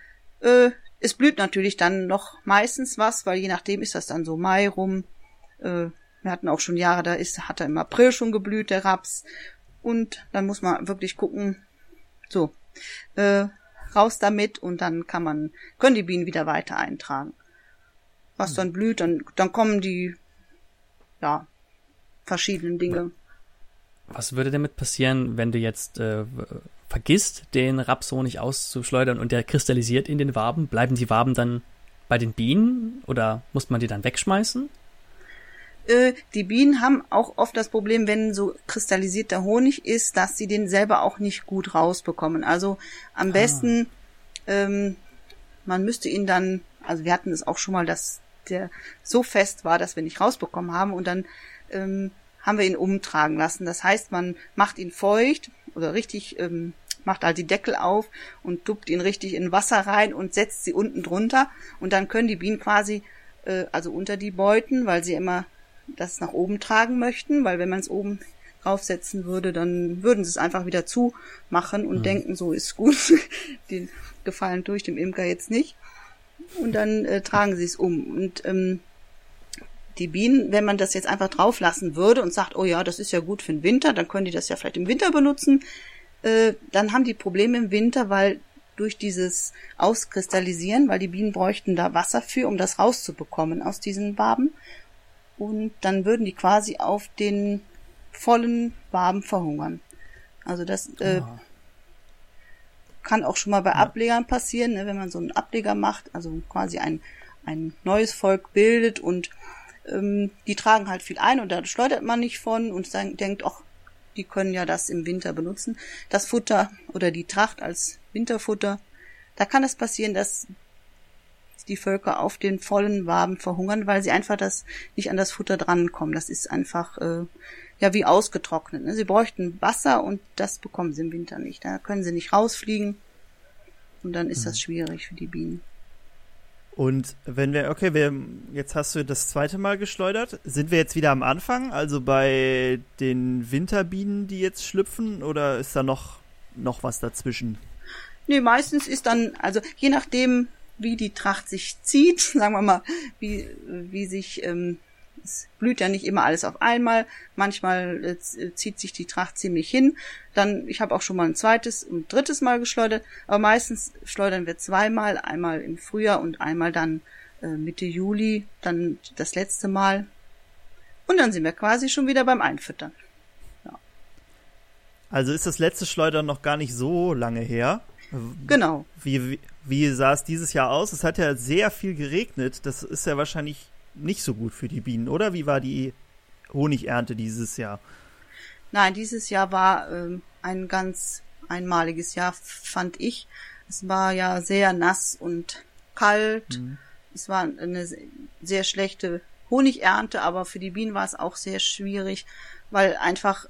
Es blüht natürlich dann noch meistens was, weil je nachdem ist das dann so Mai rum. Wir hatten auch schon Jahre, hat er im April schon geblüht, der Raps. Und dann muss man wirklich gucken, so, raus damit und dann können die Bienen wieder weiter eintragen. Was dann blüht, dann kommen die, ja, verschiedenen Dinge. Was würde damit passieren, wenn du jetzt vergisst, den Rapshonig auszuschleudern und der kristallisiert in den Waben? Bleiben die Waben dann bei den Bienen oder muss man die dann wegschmeißen? Die Bienen haben auch oft das Problem, wenn so kristallisierter Honig ist, dass sie den selber auch nicht gut rausbekommen. Also am besten, man müsste ihn dann, also wir hatten es auch schon mal, dass der so fest war, dass wir nicht rausbekommen haben und dann haben wir ihn umtragen lassen. Das heißt, man macht ihn feucht oder richtig, macht halt die Deckel auf und duppt ihn richtig in Wasser rein und setzt sie unten drunter und dann können die Bienen quasi, also unter die Beuten, weil sie immer das nach oben tragen möchten, weil wenn man es oben draufsetzen würde, dann würden sie es einfach wieder zumachen und denken, so ist gut. Den Gefallen tue ich dem Imker jetzt nicht. Und dann tragen sie es um. Und die Bienen, wenn man das jetzt einfach drauf lassen würde und sagt, oh ja, das ist ja gut für den Winter, dann können die das ja vielleicht im Winter benutzen, dann haben die Probleme im Winter, weil durch dieses Auskristallisieren, weil die Bienen bräuchten da Wasser für, um das rauszubekommen aus diesen Waben. Und dann würden die quasi auf den vollen Waben verhungern. Also das kann auch schon mal bei Ablegern passieren, ne, wenn man so einen Ableger macht, also quasi ein neues Volk bildet und die tragen halt viel ein und da schleudert man nicht von und denkt, ach, die können ja das im Winter benutzen. Das Futter oder die Tracht als Winterfutter, da kann es passieren, dass die Völker auf den vollen Waben verhungern, weil sie einfach nicht an das Futter drankommen. Das ist einfach wie ausgetrocknet. Ne? Sie bräuchten Wasser und das bekommen sie im Winter nicht. Da können sie nicht rausfliegen und dann ist das schwierig für die Bienen. Und wenn jetzt hast du das zweite Mal geschleudert, sind wir jetzt wieder am Anfang, also bei den Winterbienen, die jetzt schlüpfen, oder ist da noch was dazwischen? Nee, meistens ist dann, also je nachdem, wie die Tracht sich zieht, sagen wir mal, wie sich, es blüht ja nicht immer alles auf einmal, manchmal zieht sich die Tracht ziemlich hin, ich habe auch schon mal ein zweites und drittes Mal geschleudert, aber meistens schleudern wir zweimal, einmal im Frühjahr und einmal dann Mitte Juli, dann das letzte Mal und dann sind wir quasi schon wieder beim Einfüttern. Ja. Also ist das letzte Schleudern noch gar nicht so lange her? Genau. Wie sah es dieses Jahr aus? Es hat ja sehr viel geregnet. Das ist ja wahrscheinlich nicht so gut für die Bienen, oder? Wie war die Honigernte dieses Jahr? Nein, dieses Jahr war ein ganz einmaliges Jahr, fand ich. Es war ja sehr nass und kalt. Es war eine sehr schlechte Honigernte, aber für die Bienen war es auch sehr schwierig, weil einfach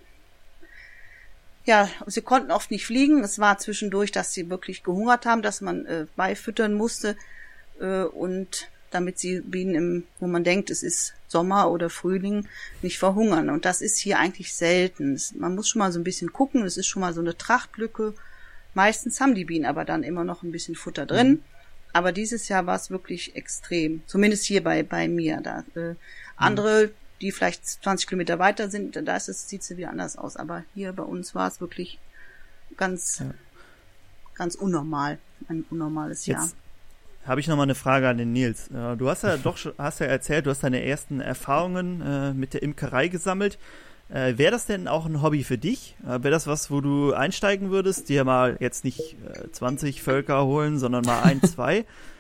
sie konnten oft nicht fliegen. Es war zwischendurch, dass sie wirklich gehungert haben, dass man beifüttern musste und damit die Bienen, wo man denkt, es ist Sommer oder Frühling, nicht verhungern. Und das ist hier eigentlich selten. Man muss schon mal so ein bisschen gucken. Es ist schon mal so eine Trachtlücke. Meistens haben die Bienen aber dann immer noch ein bisschen Futter drin. Aber dieses Jahr war es wirklich extrem. Zumindest hier bei mir. Da andere, die vielleicht 20 Kilometer weiter sind, sieht es wieder anders aus. Aber hier bei uns war es wirklich ganz unnormal. Ein unnormales Jahr. Jetzt habe ich noch mal eine Frage an den Nils. Du hast ja erzählt, du hast deine ersten Erfahrungen mit der Imkerei gesammelt. Wäre das denn auch ein Hobby für dich? Wäre das was, wo du einsteigen würdest, dir mal jetzt nicht 20 Völker holen, sondern mal 1, 2?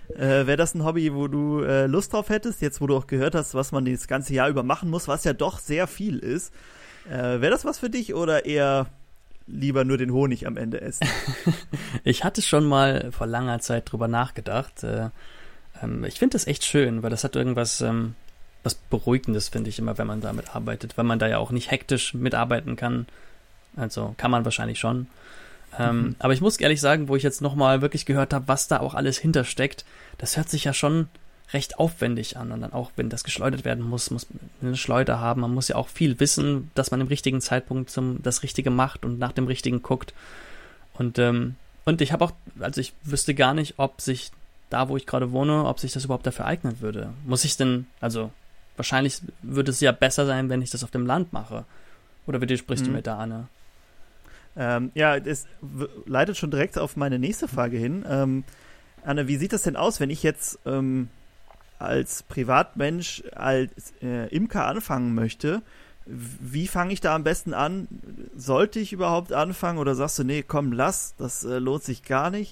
Wäre das ein Hobby, wo du Lust drauf hättest, jetzt wo du auch gehört hast, was man das ganze Jahr über machen muss, was ja doch sehr viel ist? Wäre das was für dich oder eher lieber nur den Honig am Ende essen? Ich hatte schon mal vor langer Zeit drüber nachgedacht. Ich finde das echt schön, weil das hat irgendwas was Beruhigendes, finde ich immer, wenn man damit arbeitet, weil man da ja auch nicht hektisch mitarbeiten kann. Also kann man wahrscheinlich schon. Aber ich muss ehrlich sagen, wo ich jetzt nochmal wirklich gehört habe, was da auch alles hintersteckt, das hört sich ja schon recht aufwendig an. Und dann auch, wenn das geschleudert werden muss man eine Schleuder haben. Man muss ja auch viel wissen, dass man im richtigen Zeitpunkt das Richtige macht und nach dem Richtigen guckt. Und ich habe auch, also ich wüsste gar nicht, ob sich da, wo ich gerade wohne, ob sich das überhaupt dafür eignen würde. Muss ich denn, also wahrscheinlich würde es ja besser sein, wenn ich das auf dem Land mache. Oder wie sprichst du mit da, Anne? Ja, das leitet schon direkt auf meine nächste Frage hin. Anne, wie sieht das denn aus, wenn ich jetzt als Privatmensch als Imker anfangen möchte? Wie fange ich da am besten an? Sollte ich überhaupt anfangen oder sagst du, nee, komm, lass, das lohnt sich gar nicht?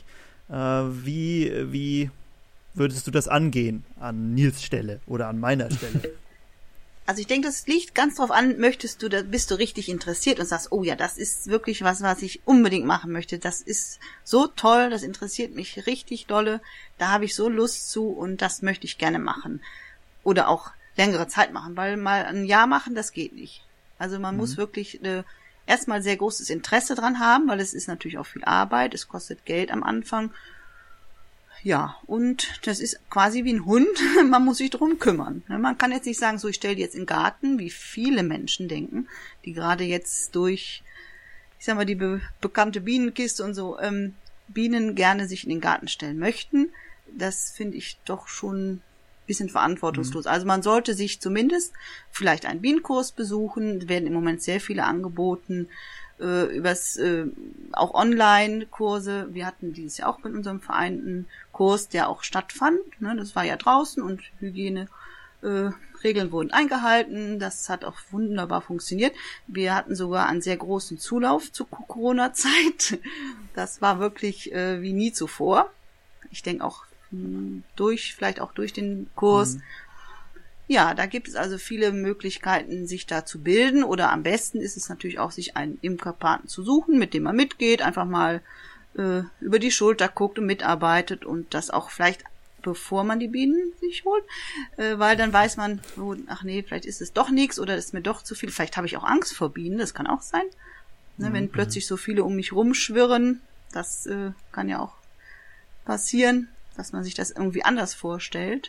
Wie würdest du das angehen an Nils Stelle oder an meiner Stelle? Also ich denke, das liegt ganz drauf an, bist du richtig interessiert und sagst, oh ja, das ist wirklich was ich unbedingt machen möchte. Das ist so toll, das interessiert mich richtig dolle, da habe ich so Lust zu und das möchte ich gerne machen. Oder auch längere Zeit machen, weil mal ein Jahr machen, das geht nicht. Also man muss wirklich erstmal sehr großes Interesse dran haben, weil es ist natürlich auch viel Arbeit, es kostet Geld am Anfang. Ja, und das ist quasi wie ein Hund, man muss sich drum kümmern. Man kann jetzt nicht sagen, so ich stelle die jetzt in den Garten, wie viele Menschen denken, die gerade jetzt durch, ich sag mal, die bekannte Bienenkiste und so, Bienen gerne sich in den Garten stellen möchten. Das finde ich doch schon ein bisschen verantwortungslos. Also man sollte sich zumindest vielleicht einen Bienenkurs besuchen, es werden im Moment sehr viele angeboten, auch Online-Kurse. Wir hatten dieses Jahr auch mit unserem Verein einen Kurs, der auch stattfand. Ne? Das war ja draußen und Hygieneregeln wurden eingehalten. Das hat auch wunderbar funktioniert. Wir hatten sogar einen sehr großen Zulauf zur Corona-Zeit. Das war wirklich wie nie zuvor. Ich denke auch vielleicht auch durch den Kurs. Ja, da gibt es also viele Möglichkeiten, sich da zu bilden, oder am besten ist es natürlich auch, sich einen Imkerpaten zu suchen, mit dem man mitgeht, einfach mal über die Schulter guckt und mitarbeitet und das auch vielleicht, bevor man die Bienen sich holt, weil dann weiß man, ach nee, vielleicht ist es doch nichts oder ist mir doch zu viel, vielleicht habe ich auch Angst vor Bienen, das kann auch sein, ne, wenn plötzlich so viele um mich rumschwirren, das kann ja auch passieren, dass man sich das irgendwie anders vorstellt.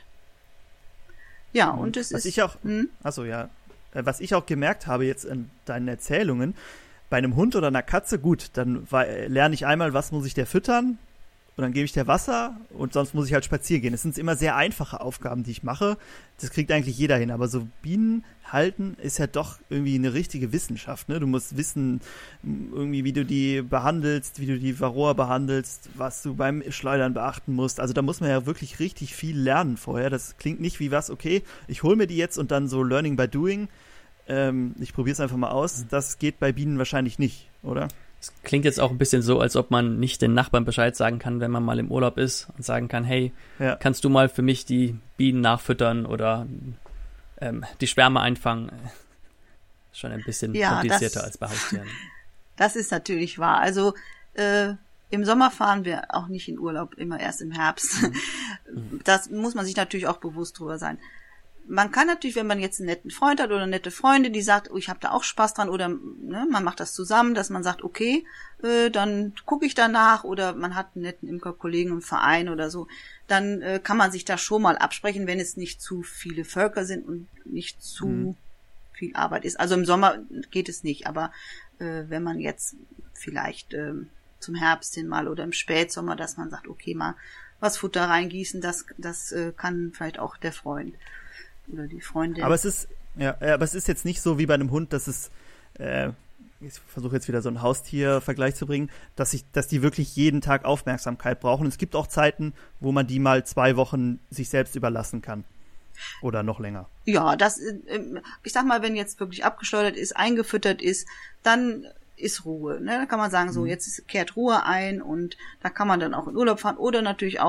Ja, und es was ist... Ich auch, was ich auch gemerkt habe jetzt in deinen Erzählungen, bei einem Hund oder einer Katze, gut, dann lerne ich einmal, was muss ich der füttern und dann gebe ich der Wasser und sonst muss ich halt spazieren gehen. Das sind immer sehr einfache Aufgaben, die ich mache. Das kriegt eigentlich jeder hin, aber so Bienen halten ist ja doch irgendwie eine richtige Wissenschaft, ne? Du musst wissen, irgendwie, wie du die behandelst, wie du die Varroa behandelst, was du beim Schleudern beachten musst. Also da muss man ja wirklich richtig viel lernen vorher. Das klingt nicht wie was, okay, ich hole mir die jetzt und dann so Learning by Doing. Ich probiere es einfach mal aus. Das geht bei Bienen wahrscheinlich nicht, oder? Es klingt jetzt auch ein bisschen so, als ob man nicht den Nachbarn Bescheid sagen kann, wenn man mal im Urlaub ist und sagen kann, hey, kannst du mal für mich die Bienen nachfüttern oder die Schwärme einfangen? Schon ein bisschen komplizierter als bei Haustieren. Das ist natürlich wahr. Also im Sommer fahren wir auch nicht in Urlaub, immer erst im Herbst. Das muss man sich natürlich auch bewusst drüber sein. Man kann natürlich, wenn man jetzt einen netten Freund hat oder eine nette Freundin, die sagt, oh, ich habe da auch Spaß dran, oder ne, man macht das zusammen, dass man sagt, okay, dann gucke ich danach, oder man hat einen netten Imkerkollegen im Verein oder so, dann kann man sich da schon mal absprechen, wenn es nicht zu viele Völker sind und nicht zu viel Arbeit ist. Also im Sommer geht es nicht, aber wenn man jetzt vielleicht zum Herbst hin mal oder im Spätsommer, dass man sagt, okay, mal was Futter reingießen, das kann vielleicht auch der Freund oder die Freundin. Aber es ist jetzt nicht so wie bei einem Hund, dass es, ich versuche jetzt wieder so einen Haustiervergleich zu bringen, dass die wirklich jeden Tag Aufmerksamkeit brauchen. Es gibt auch Zeiten, wo man die mal 2 Wochen sich selbst überlassen kann. Oder noch länger. Ja, ich sag mal, wenn jetzt wirklich abgeschleudert ist, eingefüttert ist, dann ist Ruhe. Ne? Da kann man sagen, so jetzt kehrt Ruhe ein und da kann man dann auch in Urlaub fahren oder natürlich auch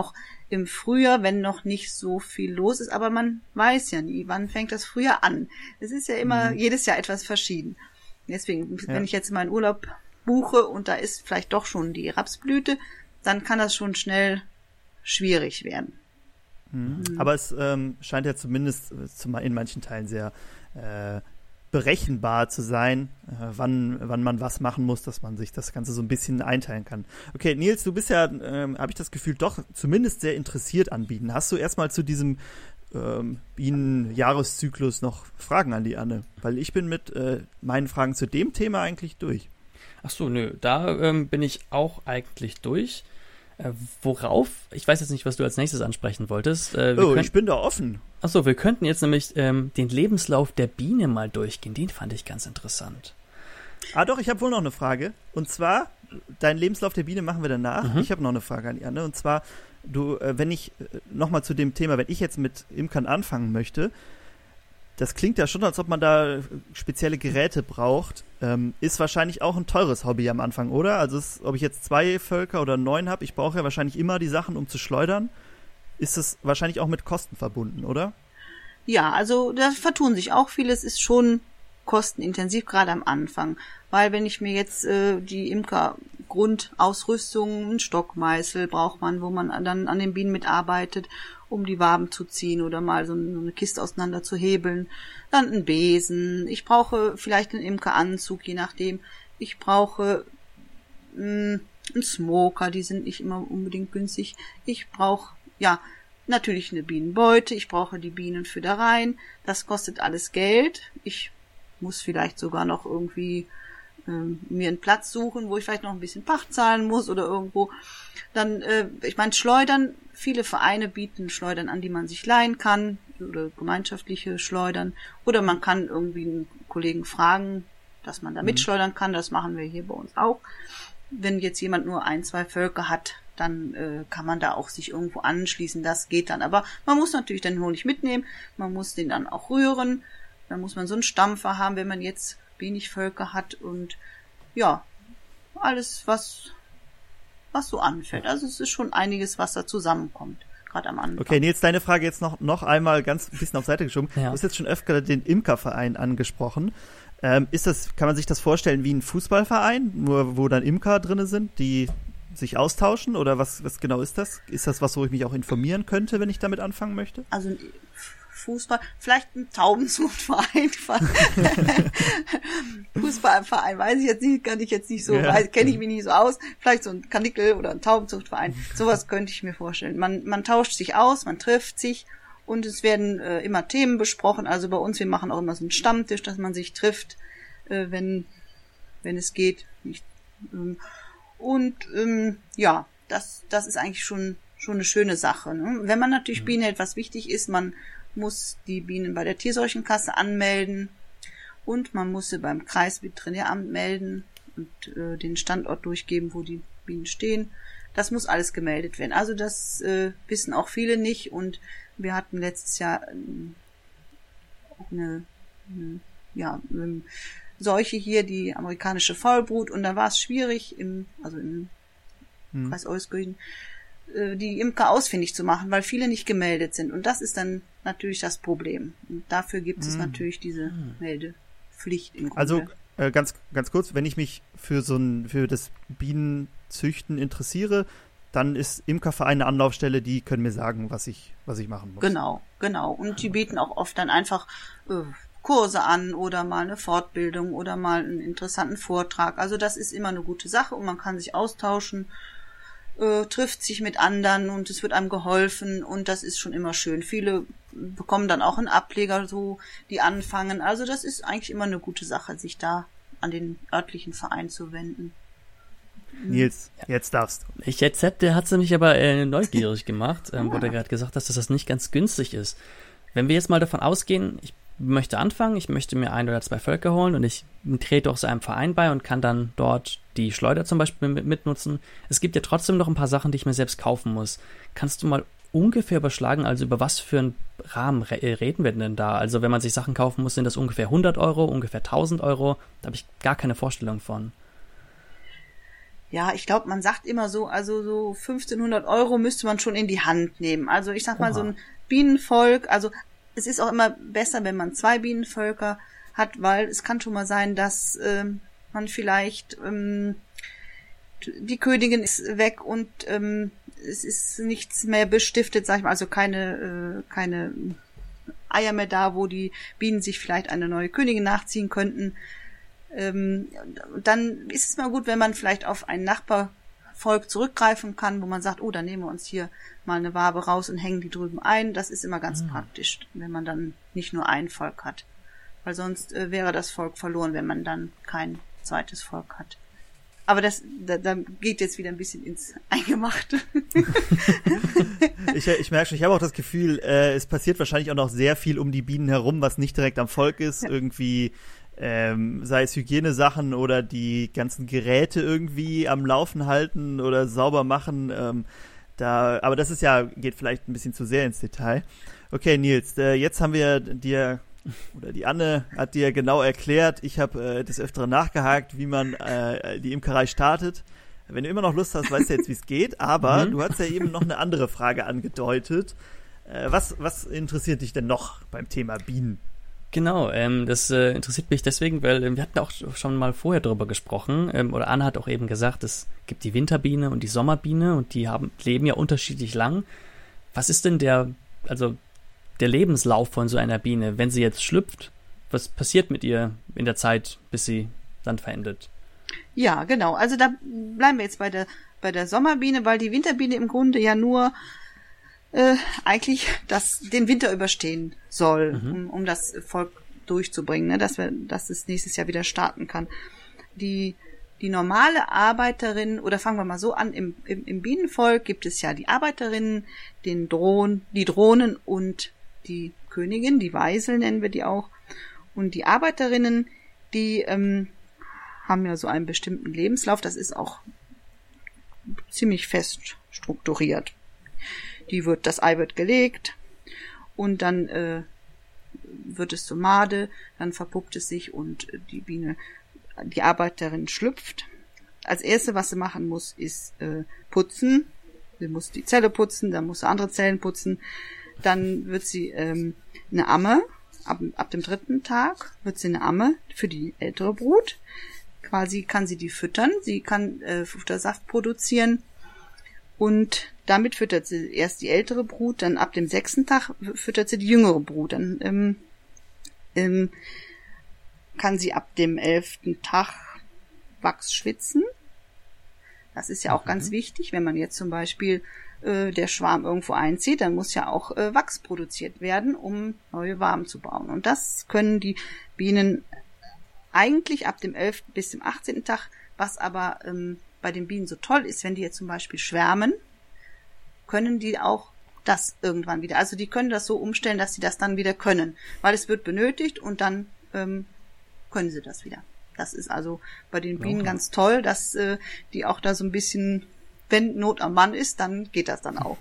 im Frühjahr, wenn noch nicht so viel los ist. Aber man weiß ja nie, wann fängt das Frühjahr an. Es ist ja immer jedes Jahr etwas verschieden. Deswegen, wenn ich jetzt meinen Urlaub buche und da ist vielleicht doch schon die Rapsblüte, dann kann das schon schnell schwierig werden. Aber es scheint ja zumindest in manchen Teilen sehr berechenbar zu sein, wann man was machen muss, dass man sich das Ganze so ein bisschen einteilen kann. Okay, Nils, du bist ja, habe ich das Gefühl, doch zumindest sehr interessiert an Bienen. Hast du erstmal zu diesem Bienenjahreszyklus noch Fragen an die Anne? Weil ich bin mit meinen Fragen zu dem Thema eigentlich durch. Ach so, nö, da bin ich auch eigentlich durch. Worauf? Ich weiß jetzt nicht, was du als nächstes ansprechen wolltest. Ich bin da offen. Achso, wir könnten jetzt nämlich den Lebenslauf der Biene mal durchgehen. Den fand ich ganz interessant. Doch, ich habe wohl noch eine Frage. Und zwar, deinen Lebenslauf der Biene machen wir danach. Ich habe noch eine Frage an die Anne. Und zwar, wenn ich nochmal zu dem Thema, wenn ich jetzt mit Imkern anfangen möchte, das klingt ja schon, als ob man da spezielle Geräte braucht. Ist wahrscheinlich auch ein teures Hobby am Anfang, oder? Also ob ich jetzt 2 Völker oder 9 habe, ich brauche ja wahrscheinlich immer die Sachen, um zu schleudern. Ist das wahrscheinlich auch mit Kosten verbunden, oder? Ja, also da vertun sich auch viele. Es ist schon kostenintensiv, gerade am Anfang. Weil wenn ich mir jetzt die Imker-Grundausrüstung, einen Stockmeißel braucht man, wo man dann an den Bienen mitarbeitet, um die Waben zu ziehen oder mal so eine Kiste auseinander zu hebeln. Dann einen Besen. Ich brauche vielleicht einen Imkeranzug, je nachdem. Ich brauche einen Smoker, die sind nicht immer unbedingt günstig. Ich brauche, natürlich eine Bienenbeute. Ich brauche die Bienenfüttereien. Das kostet alles Geld. Ich muss vielleicht sogar noch irgendwie mir einen Platz suchen, wo ich vielleicht noch ein bisschen Pacht zahlen muss oder irgendwo. Dann, ich meine, Schleudern, viele Vereine bieten Schleudern an, die man sich leihen kann oder gemeinschaftliche Schleudern. Oder man kann irgendwie einen Kollegen fragen, dass man da mitschleudern kann. Das machen wir hier bei uns auch. Wenn jetzt jemand nur 1, 2 Völker hat, dann kann man da auch sich irgendwo anschließen. Das geht dann. Aber man muss natürlich den Honig mitnehmen. Man muss den dann auch rühren. Dann muss man so einen Stampfer haben, wenn man jetzt wenig Völker hat und alles, was so anfällt. Also es ist schon einiges, was da zusammenkommt, gerade am Anfang. Okay, Nils, deine Frage jetzt noch einmal ganz ein bisschen auf Seite geschoben. Ja. Du hast jetzt schon öfter den Imkerverein angesprochen. Kann man sich das vorstellen wie ein Fußballverein, nur wo dann Imker drin sind, die sich austauschen? Oder was genau ist das? Ist das was, wo ich mich auch informieren könnte, wenn ich damit anfangen möchte? Also Fußball, vielleicht ein Taubenzuchtverein. Fußballverein, weiß ich jetzt nicht, kann ich jetzt nicht so, kenne ich mich nicht so aus. Vielleicht so ein Kanickel oder ein Taubenzuchtverein. Sowas könnte ich mir vorstellen. Man tauscht sich aus, man trifft sich und es werden immer Themen besprochen. Also bei uns, wir machen auch immer so einen Stammtisch, dass man sich trifft, wenn es geht. Das ist eigentlich schon eine schöne Sache. Ne? Wenn man natürlich Bienen hält, was wichtig ist, man muss die Bienen bei der Tierseuchenkasse anmelden und man muss sie beim Kreisveterinäramt melden und den Standort durchgeben, wo die Bienen stehen. Das muss alles gemeldet werden. Also das wissen auch viele nicht und wir hatten letztes Jahr eine Seuche hier, die amerikanische Faulbrut, und da war es schwierig im Kreis Euskirchen die Imker ausfindig zu machen, weil viele nicht gemeldet sind. Und das ist dann natürlich das Problem. Und dafür gibt es natürlich diese Meldepflicht im Grunde. Also ganz kurz, wenn ich mich für das Bienenzüchten interessiere, dann ist Imkerverein eine Anlaufstelle, die können mir sagen, was ich machen muss. Genau. Und die bieten auch oft dann einfach Kurse an oder mal eine Fortbildung oder mal einen interessanten Vortrag. Also das ist immer eine gute Sache und man kann sich austauschen, trifft sich mit anderen und es wird einem geholfen und das ist schon immer schön. Viele bekommen dann auch einen Ableger, so die anfangen. Also das ist eigentlich immer eine gute Sache, sich da an den örtlichen Verein zu wenden. Nils, jetzt darfst du. Der hat mich aber neugierig gemacht, wo du gerade gesagt hast, dass das nicht ganz günstig ist. Wenn wir jetzt mal davon ausgehen, ich möchte anfangen, ich möchte mir 1 oder 2 Völker holen und ich trete auch so einem Verein bei und kann dann dort die Schleuder zum Beispiel mitnutzen. Es gibt ja trotzdem noch ein paar Sachen, die ich mir selbst kaufen muss. Kannst du mal ungefähr überschlagen, also über was für einen Rahmen reden wir denn da? Also wenn man sich Sachen kaufen muss, sind das ungefähr 100 Euro, ungefähr 1000 Euro? Da habe ich gar keine Vorstellung von. Ja, ich glaube, man sagt immer so, also so 1.500 € müsste man schon in die Hand nehmen. Also ich sag mal, so ein Bienenvolk, also es ist auch immer besser, wenn man 2 Bienenvölker hat, weil es kann schon mal sein, dass man vielleicht die Königin ist weg und es ist nichts mehr bestiftet, sag ich mal, also keine Eier mehr da, wo die Bienen sich vielleicht eine neue Königin nachziehen könnten. Dann ist es mal gut, wenn man vielleicht auf ein Nachbarvolk zurückgreifen kann, wo man sagt, oh, dann nehmen wir uns hier mal eine Wabe raus und hängen die drüben ein. Das ist immer ganz praktisch, wenn man dann nicht nur ein Volk hat. Weil sonst wäre das Volk verloren, wenn man dann kein zweites Volk hat. Aber da geht jetzt wieder ein bisschen ins Eingemachte. Ich merke schon, ich habe auch das Gefühl, es passiert wahrscheinlich auch noch sehr viel um die Bienen herum, was nicht direkt am Volk ist. Ja. Irgendwie, sei es Hygienesachen oder die ganzen Geräte irgendwie am Laufen halten oder sauber machen. Aber das ist ja, geht vielleicht ein bisschen zu sehr ins Detail. Okay, Nils, jetzt haben wir dir... Oder die Anne hat dir genau erklärt, ich habe des Öfteren nachgehakt, wie man die Imkerei startet. Wenn du immer noch Lust hast, weißt du jetzt, wie es geht, aber du hast ja eben noch eine andere Frage angedeutet. Was interessiert dich denn noch beim Thema Bienen? Genau, das interessiert mich deswegen, weil wir hatten auch schon mal vorher darüber gesprochen, oder Anne hat auch eben gesagt, es gibt die Winterbiene und die Sommerbiene und die leben ja unterschiedlich lang. Was ist denn der Lebenslauf von so einer Biene, wenn sie jetzt schlüpft? Was passiert mit ihr in der Zeit, bis sie dann verendet? Ja, genau. Also da bleiben wir jetzt bei der Sommerbiene, weil die Winterbiene im Grunde ja nur eigentlich den Winter überstehen soll, um das Volk durchzubringen, ne? dass es nächstes Jahr wieder starten kann. Die normale Arbeiterin, oder fangen wir mal so an, im Bienenvolk gibt es ja die Arbeiterinnen, die Drohnen und die Königin, die Weisel nennen wir die auch. Und die Arbeiterinnen, die haben ja so einen bestimmten Lebenslauf, das ist auch ziemlich fest strukturiert. Das Ei wird gelegt und dann wird es zur Made, dann verpuppt es sich und die Arbeiterin schlüpft. Als erste, was sie machen muss, ist putzen. Sie muss die Zelle putzen, dann muss sie andere Zellen putzen. Dann wird sie eine Amme, ab dem 3. Tag wird sie eine Amme für die ältere Brut. Quasi kann sie die füttern, sie kann Futtersaft produzieren und damit füttert sie erst die ältere Brut, dann ab dem 6. Tag füttert sie die jüngere Brut. Dann kann sie ab dem 11. Tag Wachs schwitzen. Das ist ja auch ganz wichtig, wenn man jetzt zum Beispiel der Schwarm irgendwo einzieht, dann muss ja auch Wachs produziert werden, um neue Waben zu bauen. Und das können die Bienen eigentlich ab dem 11. bis zum 18. Tag, was aber bei den Bienen so toll ist, wenn die jetzt zum Beispiel schwärmen, können die auch das irgendwann wieder. Also die können das so umstellen, dass sie das dann wieder können, weil es wird benötigt und dann können sie das wieder. Das ist also bei den Bienen ganz toll, dass die auch da so ein bisschen, wenn Not am Mann ist, dann geht das dann auch.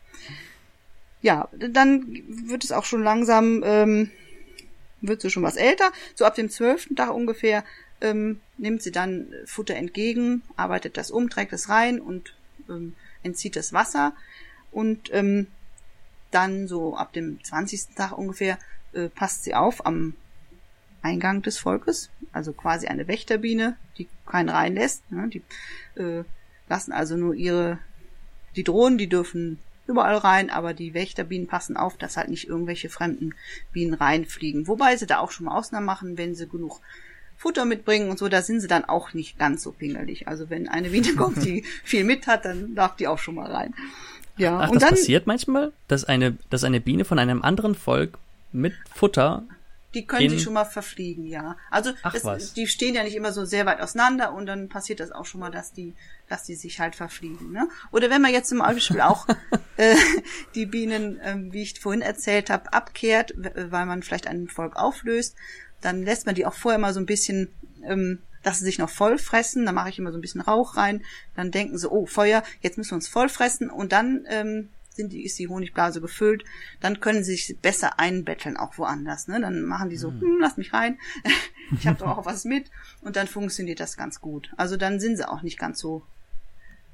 Ja, dann wird es auch schon langsam, wird sie schon was älter. So ab dem 12. Tag ungefähr nimmt sie dann Futter entgegen, arbeitet das um, trägt es rein und entzieht das Wasser. Und dann so ab dem 20. Tag ungefähr passt sie auf am Eingang des Volkes, also quasi eine Wächterbiene, die keinen reinlässt. Ne? Die lassen also nur die Drohnen, die dürfen überall rein, aber die Wächterbienen passen auf, dass halt nicht irgendwelche fremden Bienen reinfliegen. Wobei sie da auch schon mal Ausnahmen machen, wenn sie genug Futter mitbringen und so, da sind sie dann auch nicht ganz so pingelig. Also wenn eine Biene kommt, die viel mit hat, dann darf die auch schon mal rein. Ja, Ach, und das dann passiert manchmal, dass eine Biene von einem anderen Volk mit Futter... Die können sich schon mal verfliegen, ja. Also die stehen ja nicht immer so sehr weit auseinander und dann passiert das auch schon mal, dass die sich halt verfliegen. Ne? Oder wenn man jetzt zum Beispiel auch die Bienen, wie ich vorhin erzählt habe, abkehrt, weil man vielleicht ein Volk auflöst, dann lässt man die auch vorher mal so ein bisschen, dass sie sich noch voll fressen. Dann mache ich immer so ein bisschen Rauch rein. Dann denken sie, oh, Feuer, jetzt müssen wir uns voll fressen. Und dann ist die Honigblase gefüllt, dann können sie sich besser einbetteln, auch woanders. Ne? Dann machen die so, lass mich rein, ich habe doch auch was mit und dann funktioniert das ganz gut. Also dann sind sie auch nicht ganz so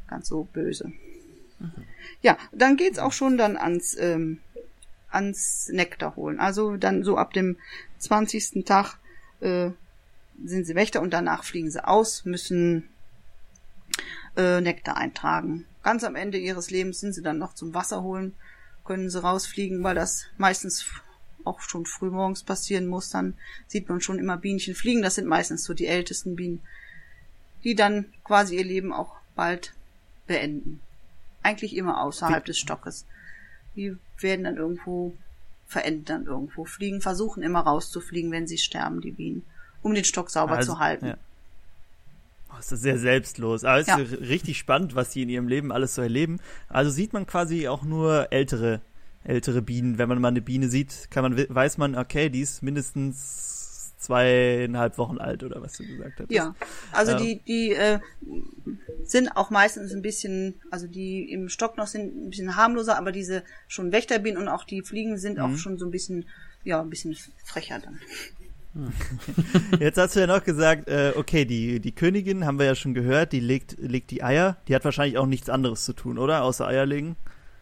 ganz so böse. Ja, dann geht's auch schon dann ans Nektar holen. Also dann so ab dem 20. Tag sind sie Wächter und danach fliegen sie aus, müssen Nektar eintragen. Ganz am Ende ihres Lebens sind sie dann noch zum Wasser holen, können sie rausfliegen, weil das meistens auch schon frühmorgens passieren muss. Dann sieht man schon immer Bienchen fliegen. Das sind meistens so die ältesten Bienen, die dann quasi ihr Leben auch bald beenden. Eigentlich immer außerhalb des Stockes. Die werden dann irgendwo, verenden dann irgendwo, fliegen, versuchen immer rauszufliegen, wenn sie sterben, die Bienen, um den Stock sauber zu halten. Ja. Das ist sehr selbstlos. Aber es ist richtig spannend, was die in ihrem Leben alles so erleben. Also sieht man quasi auch nur ältere Bienen. Wenn man mal eine Biene sieht, weiß man, okay, die ist mindestens 2,5 Wochen alt oder was du gesagt hast. Ja, also die sind auch meistens ein bisschen, also die im Stock noch sind ein bisschen harmloser, aber diese schon Wächterbienen und auch die Fliegen sind auch schon so ein bisschen frecher dann. Jetzt hast du ja noch gesagt, okay, die Königin, haben wir ja schon gehört, die legt die Eier. Die hat wahrscheinlich auch nichts anderes zu tun, oder? Außer Eier legen?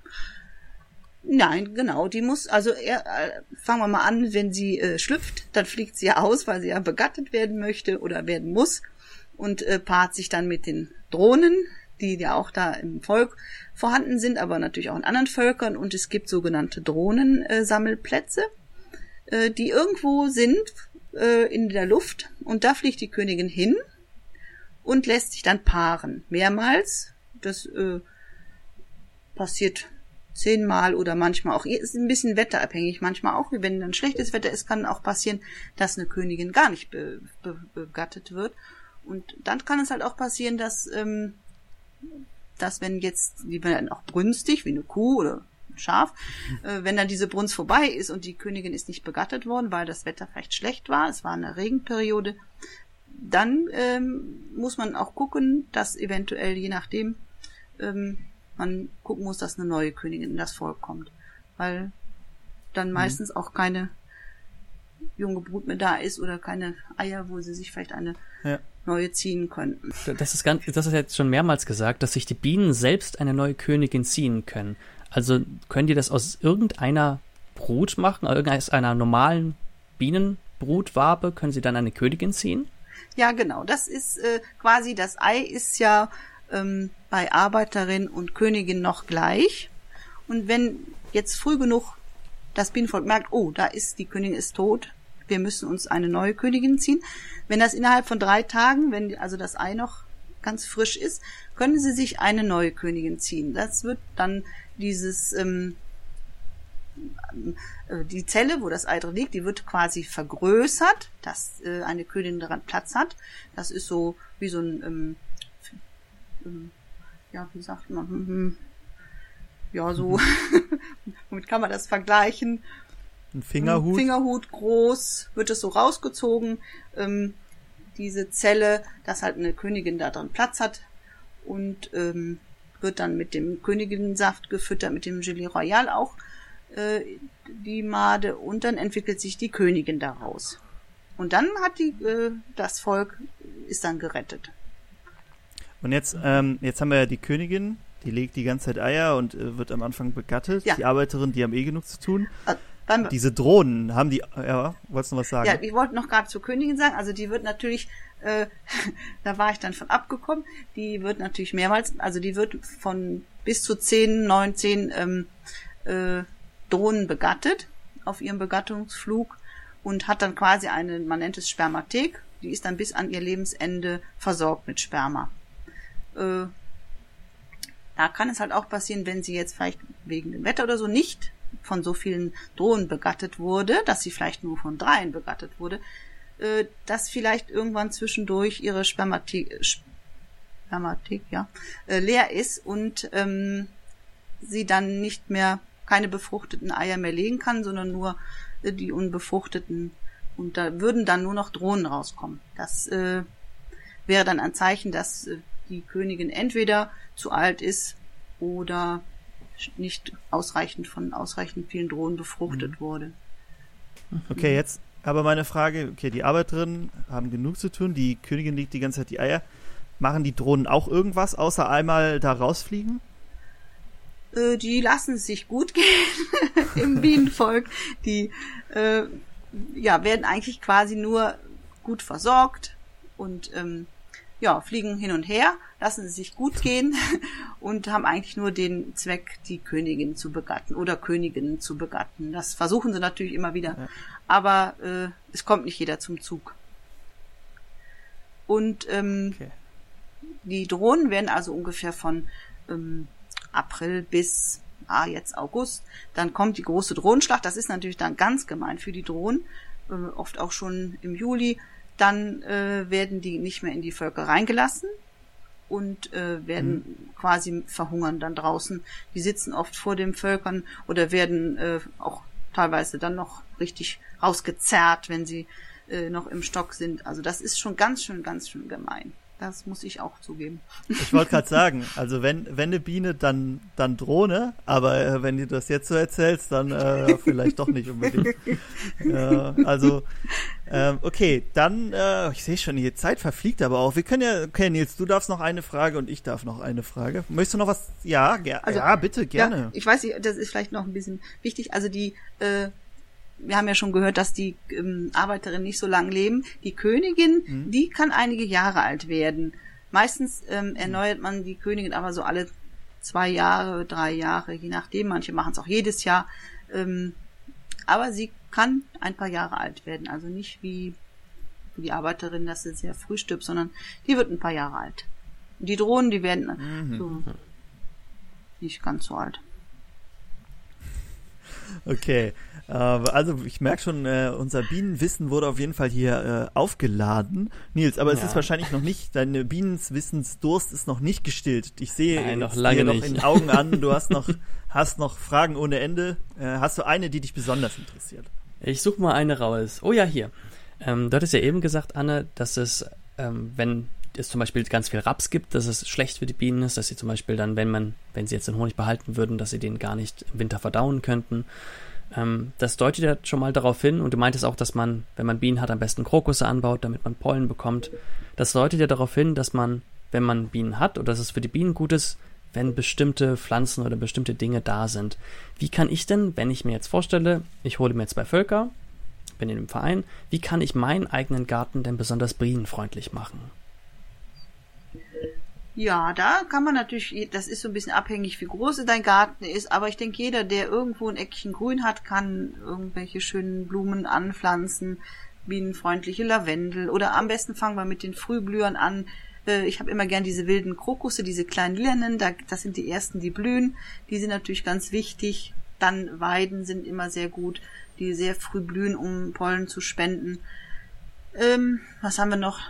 Nein, genau. Die muss, also fangen wir mal an, wenn sie schlüpft, dann fliegt sie ja aus, weil sie ja begattet werden möchte oder werden muss und paart sich dann mit den Drohnen, die ja auch da im Volk vorhanden sind, aber natürlich auch in anderen Völkern, und es gibt sogenannte Drohnensammelplätze, die irgendwo sind in der Luft, und da fliegt die Königin hin und lässt sich dann paaren. Mehrmals. Das passiert 10-mal oder manchmal auch. Ist ein bisschen wetterabhängig. Manchmal auch, wenn dann schlechtes Wetter ist, kann auch passieren, dass eine Königin gar nicht begattet wird. Und dann kann es halt auch passieren, dass wenn jetzt, die werden auch brünstig, wie eine Kuh oder ein Schaf, wenn dann diese Brunst vorbei ist und die Königin ist nicht begattet worden, weil das Wetter vielleicht schlecht war, es war eine Regenperiode, dann muss man auch gucken, dass eventuell, je nachdem, man gucken muss, dass eine neue Königin in das Volk kommt. Weil dann meistens auch keine junge Brut mehr da ist oder keine Eier, wo sie sich vielleicht eine neue ziehen könnten. Das ist jetzt schon mehrmals gesagt, dass sich die Bienen selbst eine neue Königin ziehen können. Also können die das aus irgendeiner Brut machen, aus einer normalen Bienenbrutwabe, können sie dann eine Königin ziehen? Ja, genau. Das ist quasi, das Ei ist ja bei Arbeiterin und Königin noch gleich. Und wenn jetzt früh genug das Bienenvolk merkt, oh, da ist die Königin ist tot, wir müssen uns eine neue Königin ziehen. Wenn das innerhalb von 3 Tagen, wenn also das Ei noch ganz frisch ist, können sie sich eine neue Königin ziehen. Das wird dann dieses die Zelle, wo das Ei drin liegt, die wird quasi vergrößert, dass eine Königin daran Platz hat. Das ist so wie so ein wie sagt man, so, womit kann man das vergleichen? Ein Fingerhut? Ein Fingerhut groß, wird es so rausgezogen, diese Zelle, dass halt eine Königin da drin Platz hat, und wird dann mit dem Königinnensaft gefüttert, mit dem Gelée Royal auch, die Made, und dann entwickelt sich die Königin daraus. Und dann hat das Volk ist dann gerettet. Und jetzt haben wir ja die Königin, die legt die ganze Zeit Eier und wird am Anfang begattet. Ja. Die Arbeiterin, die haben genug zu tun. Diese Drohnen, haben die, wolltest du noch was sagen? Ja, ich wollte noch gerade zur Königin sagen, also die wird natürlich, da war ich dann von abgekommen, die wird natürlich mehrmals, also die wird von bis zu 10, 19 Drohnen begattet auf ihrem Begattungsflug und hat dann quasi man nennt es Spermathek, die ist dann bis an ihr Lebensende versorgt mit Sperma. Da kann es halt auch passieren, wenn sie jetzt vielleicht wegen dem Wetter oder so nicht von so vielen Drohnen begattet wurde, dass sie vielleicht nur von 3 begattet wurde, dass vielleicht irgendwann zwischendurch ihre Spermathek leer ist und sie dann nicht mehr keine befruchteten Eier mehr legen kann, sondern nur die unbefruchteten, und da würden dann nur noch Drohnen rauskommen. Das wäre dann ein Zeichen, dass die Königin entweder zu alt ist oder nicht ausreichend vielen Drohnen befruchtet wurde. Okay, jetzt aber meine Frage, okay, die Arbeiterinnen haben genug zu tun, die Königin legt die ganze Zeit die Eier. machen die Drohnen auch irgendwas, außer einmal da rausfliegen? Die lassen es sich gut gehen im Bienenvolk. Die werden eigentlich quasi nur gut versorgt und fliegen hin und her, lassen es sich gut gehen und haben eigentlich nur den Zweck, die Königin zu begatten oder Königinnen zu begatten. Das versuchen sie natürlich immer wieder, aber es kommt nicht jeder zum Zug. Und die Drohnen werden also ungefähr von April bis jetzt August. Dann kommt die große Drohnenschlacht. Das ist natürlich dann ganz gemein für die Drohnen, oft auch schon im Juli. Dann werden die nicht mehr in die Völker reingelassen und werden quasi verhungern dann draußen. Die sitzen oft vor den Völkern oder werden auch teilweise dann noch richtig rausgezerrt, wenn sie noch im Stock sind. Also das ist schon ganz schön gemein. Das muss ich auch zugeben. Ich wollte gerade sagen, also wenn eine Biene, dann Drohne, aber wenn du das jetzt so erzählst, dann vielleicht doch nicht unbedingt. Okay, dann, ich sehe schon, die Zeit verfliegt aber auch. Wir können ja, okay, Nils, du darfst noch eine Frage und ich darf noch eine Frage. Möchtest du noch was? Ja, bitte, gerne. Ja, ich weiß nicht, das ist vielleicht noch ein bisschen wichtig. Also wir haben ja schon gehört, dass die Arbeiterinnen nicht so lang leben. Die Königin, die kann einige Jahre alt werden. Meistens erneuert man die Königin aber so alle 2 Jahre, 3 Jahre, je nachdem. Manche machen es auch jedes Jahr. Aber sie kann ein paar Jahre alt werden. Also nicht wie die Arbeiterin, dass sie sehr früh stirbt, sondern die wird ein paar Jahre alt. Die Drohnen, die werden so nicht ganz so alt. Okay, also ich merke schon, unser Bienenwissen wurde auf jeden Fall hier aufgeladen. Nils, aber es ist wahrscheinlich noch nicht, deine Bienenwissensdurst ist noch nicht gestillt. Ich sehe noch lange dir nicht. noch in den Augen an, du hast noch Fragen ohne Ende. Hast du eine, die dich besonders interessiert? Ich suche mal eine raus. Oh ja, hier. Du hattest ja eben gesagt, Anne, dass es, wenn es zum Beispiel ganz viel Raps gibt, dass es schlecht für die Bienen ist, dass sie zum Beispiel dann, wenn sie jetzt den Honig behalten würden, dass sie den gar nicht im Winter verdauen könnten. Das deutet ja schon mal darauf hin, und du meintest auch, dass man, wenn man Bienen hat, am besten Krokusse anbaut, damit man Pollen bekommt. Das deutet ja darauf hin, dass man, wenn man Bienen hat, oder dass es für die Bienen gut ist, wenn bestimmte Pflanzen oder bestimmte Dinge da sind. Wie kann ich denn, wenn ich mir jetzt vorstelle, ich hole mir 2 Völker, bin in einem Verein, wie kann ich meinen eigenen Garten denn besonders bienenfreundlich machen? Ja, da kann man natürlich, das ist so ein bisschen abhängig, wie groß dein Garten ist, aber ich denke, jeder, der irgendwo ein Eckchen Grün hat, kann irgendwelche schönen Blumen anpflanzen, bienenfreundliche Lavendel, oder am besten fangen wir mit den Frühblühern an. Ich habe immer gern diese wilden Krokusse, diese kleinen Lilanen, das sind die ersten, die blühen, die sind natürlich ganz wichtig. Dann Weiden sind immer sehr gut, die sehr früh blühen, um Pollen zu spenden. Was haben wir noch?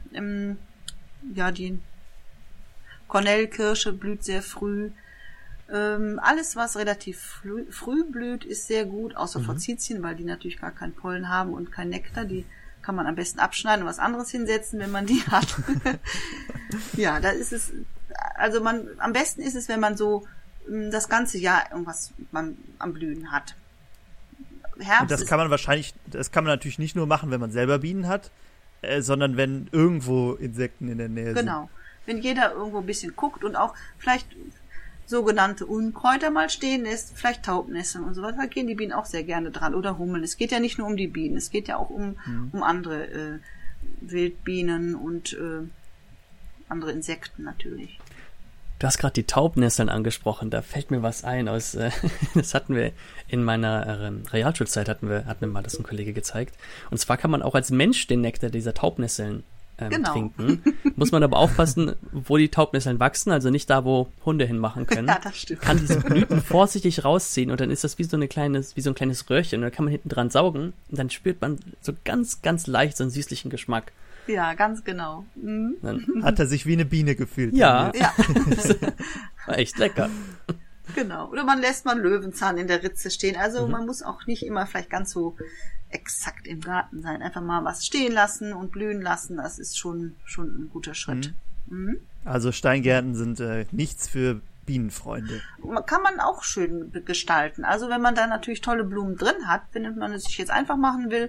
Die Kornellkirsche blüht sehr früh. Alles, was relativ früh blüht, ist sehr gut, außer Forsythien, weil die natürlich gar keinen Pollen haben und keinen Nektar. Die kann man am besten abschneiden und was anderes hinsetzen, wenn man die hat. Ja, da ist es, also am besten ist es, wenn man so das ganze Jahr irgendwas am Blühen hat. Und das kann man natürlich nicht nur machen, wenn man selber Bienen hat, sondern wenn irgendwo Insekten in der Nähe sind. Genau. Wenn jeder irgendwo ein bisschen guckt und auch vielleicht sogenannte Unkräuter mal stehen lässt, vielleicht Taubnesseln und so weiter, da gehen die Bienen auch sehr gerne dran. Oder Hummeln. Es geht ja nicht nur um die Bienen, es geht ja auch um andere Wildbienen und andere Insekten natürlich. Du hast gerade die Taubnesseln angesprochen, da fällt mir was ein aus, das hatten wir in meiner Realschulzeit, hat mir mal das ein Kollege gezeigt. Und zwar kann man auch als Mensch den Nektar dieser Taubnesseln trinken. Muss man aber aufpassen, wo die Taubnesseln wachsen, also nicht da, wo Hunde hinmachen können. Ja, das stimmt. Kann diese Blüten vorsichtig rausziehen und dann ist das wie so ein kleines Röhrchen und dann kann man hinten dran saugen und dann spürt man so ganz, ganz leicht so einen süßlichen Geschmack. Ja, ganz genau. Dann hat er sich wie eine Biene gefühlt. Ja. War echt lecker. Genau. Oder man lässt mal Löwenzahn in der Ritze stehen. Also man muss auch nicht immer vielleicht ganz so exakt im Garten sein. Einfach mal was stehen lassen und blühen lassen. Das ist schon ein guter Schritt. Also Steingärten sind nichts für Bienenfreunde. Kann man auch schön gestalten. Also wenn man da natürlich tolle Blumen drin hat, wenn man es sich jetzt einfach machen will,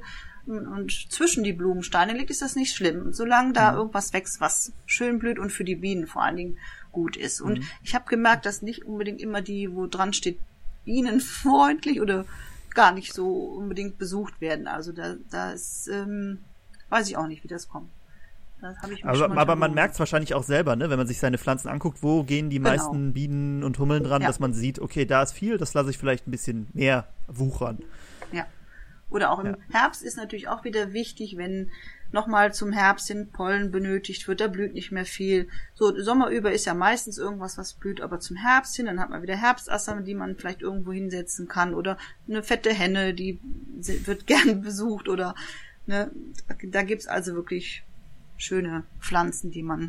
und zwischen die Blumensteine liegt, ist das nicht schlimm. Solange da irgendwas wächst, was schön blüht und für die Bienen vor allen Dingen gut ist. Und ich habe gemerkt, dass nicht unbedingt immer die, wo dran steht, bienenfreundlich oder gar nicht so unbedingt besucht werden. Also da ist, weiß ich auch nicht, wie das kommt. Das hab ich mir aber man merkt es wahrscheinlich auch selber, ne, wenn man sich seine Pflanzen anguckt, wo gehen die meisten Bienen und Hummeln dran, dass man sieht, okay, da ist viel, das lasse ich vielleicht ein bisschen mehr wuchern. Ja. Oder auch im Herbst ist natürlich auch wieder wichtig, wenn nochmal zum Herbst hin Pollen benötigt wird, da blüht nicht mehr viel. So, Sommer über ist ja meistens irgendwas, was blüht, aber zum Herbst hin, dann hat man wieder Herbstaster, die man vielleicht irgendwo hinsetzen kann, oder eine fette Henne, die wird gern besucht, oder, ne, da gibt's also wirklich schöne Pflanzen, die man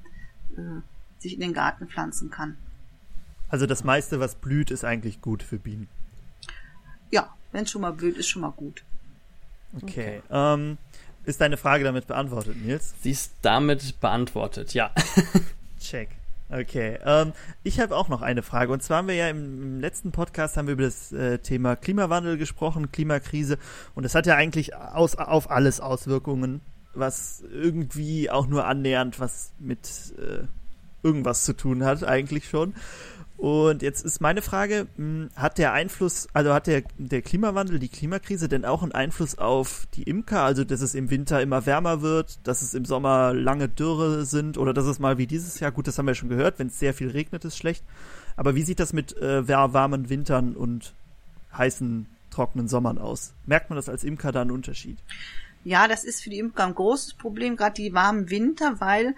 sich in den Garten pflanzen kann. Also das meiste, was blüht, ist eigentlich gut für Bienen. Ja, wenn es schon mal blüht, ist schon mal gut. Okay. Ist deine Frage damit beantwortet, Nils? Sie ist damit beantwortet, ja. Check. Okay. Ich habe auch noch eine Frage. Und zwar haben wir ja im letzten Podcast haben wir über das Thema Klimawandel gesprochen, Klimakrise. Und das hat ja eigentlich auf alles Auswirkungen, was irgendwie auch nur annähernd was mit irgendwas zu tun hat, eigentlich schon. Und jetzt ist meine Frage, hat der Einfluss, also hat der Klimawandel, die Klimakrise denn auch einen Einfluss auf die Imker, also dass es im Winter immer wärmer wird, dass es im Sommer lange Dürre sind oder dass es mal wie dieses Jahr, gut, das haben wir schon gehört, wenn es sehr viel regnet, ist schlecht. Aber wie sieht das mit warmen Wintern und heißen, trockenen Sommern aus? Merkt man das als Imker da einen Unterschied? Ja, das ist für die Imker ein großes Problem, gerade die warmen Winter, weil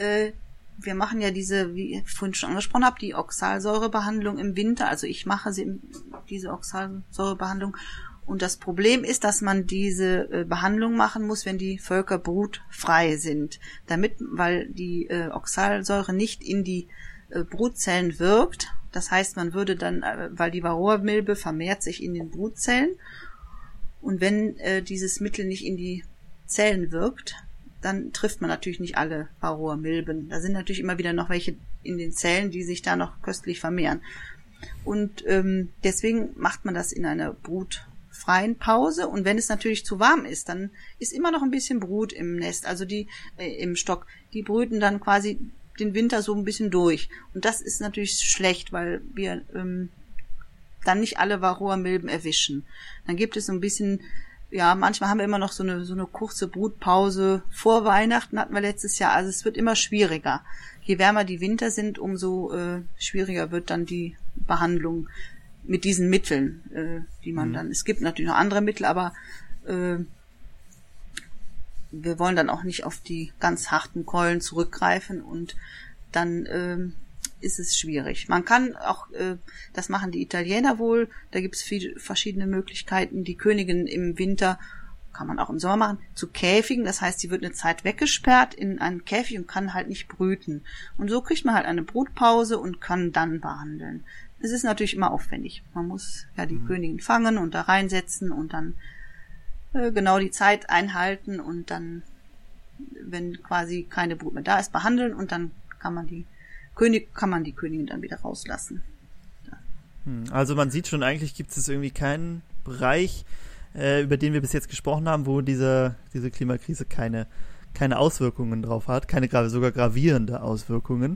wir machen ja diese, wie ich vorhin schon angesprochen habe, die Oxalsäurebehandlung im Winter. Also ich mache diese Oxalsäurebehandlung. Und das Problem ist, dass man diese Behandlung machen muss, wenn die Völker brutfrei sind. Weil die Oxalsäure nicht in die Brutzellen wirkt. Das heißt, man würde dann, weil die Varroamilbe vermehrt sich in den Brutzellen. Und wenn dieses Mittel nicht in die Zellen wirkt, dann trifft man natürlich nicht alle Varroamilben. Da sind natürlich immer wieder noch welche in den Zellen, die sich da noch köstlich vermehren. Und deswegen macht man das in einer brutfreien Pause. Und wenn es natürlich zu warm ist, dann ist immer noch ein bisschen Brut im Nest, also die im Stock. Die brüten dann quasi den Winter so ein bisschen durch. Und das ist natürlich schlecht, weil wir dann nicht alle Varroamilben erwischen. Dann gibt es so ein bisschen, ja, manchmal haben wir immer noch so eine kurze Brutpause. Vor Weihnachten hatten wir letztes Jahr. Also es wird immer schwieriger. Je wärmer die Winter sind, umso schwieriger wird dann die Behandlung mit diesen Mitteln, die man dann. Es gibt natürlich noch andere Mittel, aber wir wollen dann auch nicht auf die ganz harten Keulen zurückgreifen und dann ist es schwierig. Man kann auch, das machen die Italiener wohl, da gibt es viele verschiedene Möglichkeiten, die Königin im Winter, kann man auch im Sommer machen, zu käfigen, das heißt, sie wird eine Zeit weggesperrt in einen Käfig und kann halt nicht brüten. Und so kriegt man halt eine Brutpause und kann dann behandeln. Es ist natürlich immer aufwendig. Man muss ja die Königin fangen und da reinsetzen und dann genau die Zeit einhalten und dann, wenn quasi keine Brut mehr da ist, behandeln und dann kann man die Königin dann wieder rauslassen. Also man sieht schon, eigentlich gibt es irgendwie keinen Bereich, über den wir bis jetzt gesprochen haben, wo diese Klimakrise keine Auswirkungen drauf hat, sogar gravierende Auswirkungen.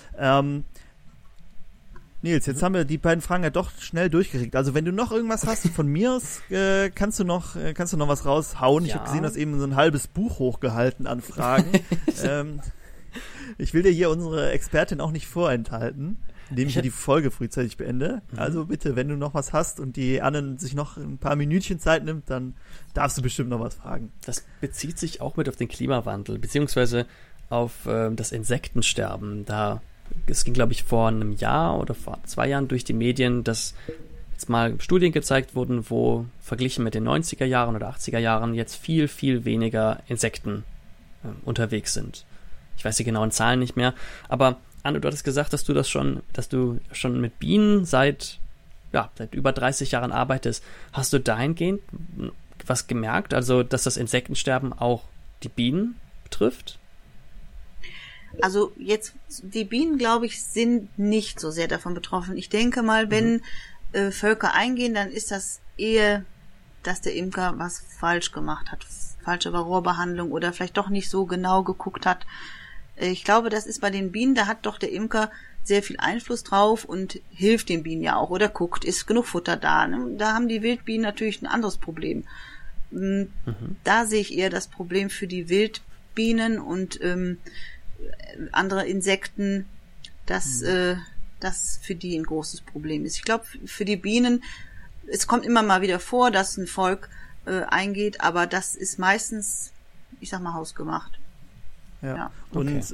Nils, jetzt haben wir die beiden Fragen ja doch schnell durchgekriegt. Also wenn du noch irgendwas hast, von mir aus kannst du noch was raushauen. Ja. Ich habe gesehen, du hast eben so ein halbes Buch hochgehalten an Fragen. Ich will dir hier unsere Expertin auch nicht vorenthalten, indem ich die Folge frühzeitig beende. Also bitte, wenn du noch was hast und die Annen sich noch ein paar Minütchen Zeit nimmt, dann darfst du bestimmt noch was fragen. Das bezieht sich auch mit auf den Klimawandel, beziehungsweise auf das Insektensterben. Es ging, glaube ich, vor einem Jahr oder vor 2 Jahren durch die Medien, dass jetzt mal Studien gezeigt wurden, wo verglichen mit den 90er Jahren oder 80er Jahren jetzt viel, viel weniger Insekten unterwegs sind. Ich weiß die genauen Zahlen nicht mehr, aber Anne, du hattest gesagt, dass du schon mit Bienen seit über 30 Jahren arbeitest. Hast du dahingehend was gemerkt, also dass das Insektensterben auch die Bienen betrifft? Also jetzt, die Bienen, glaube ich, sind nicht so sehr davon betroffen. Ich denke mal, wenn Völker eingehen, dann ist das eher dass der Imker was falsch gemacht hat, falsche Varroa-Behandlung oder vielleicht doch nicht so genau geguckt hat. Ich glaube, das ist bei den Bienen, da hat doch der Imker sehr viel Einfluss drauf und hilft den Bienen ja auch oder guckt, ist genug Futter da. Ne? Da haben die Wildbienen natürlich ein anderes Problem. Da sehe ich eher das Problem für die Wildbienen und andere Insekten, dass das für die ein großes Problem ist. Ich glaube, für die Bienen, es kommt immer mal wieder vor, dass ein Volk eingeht, aber das ist meistens, ich sag mal, hausgemacht. Ja. Und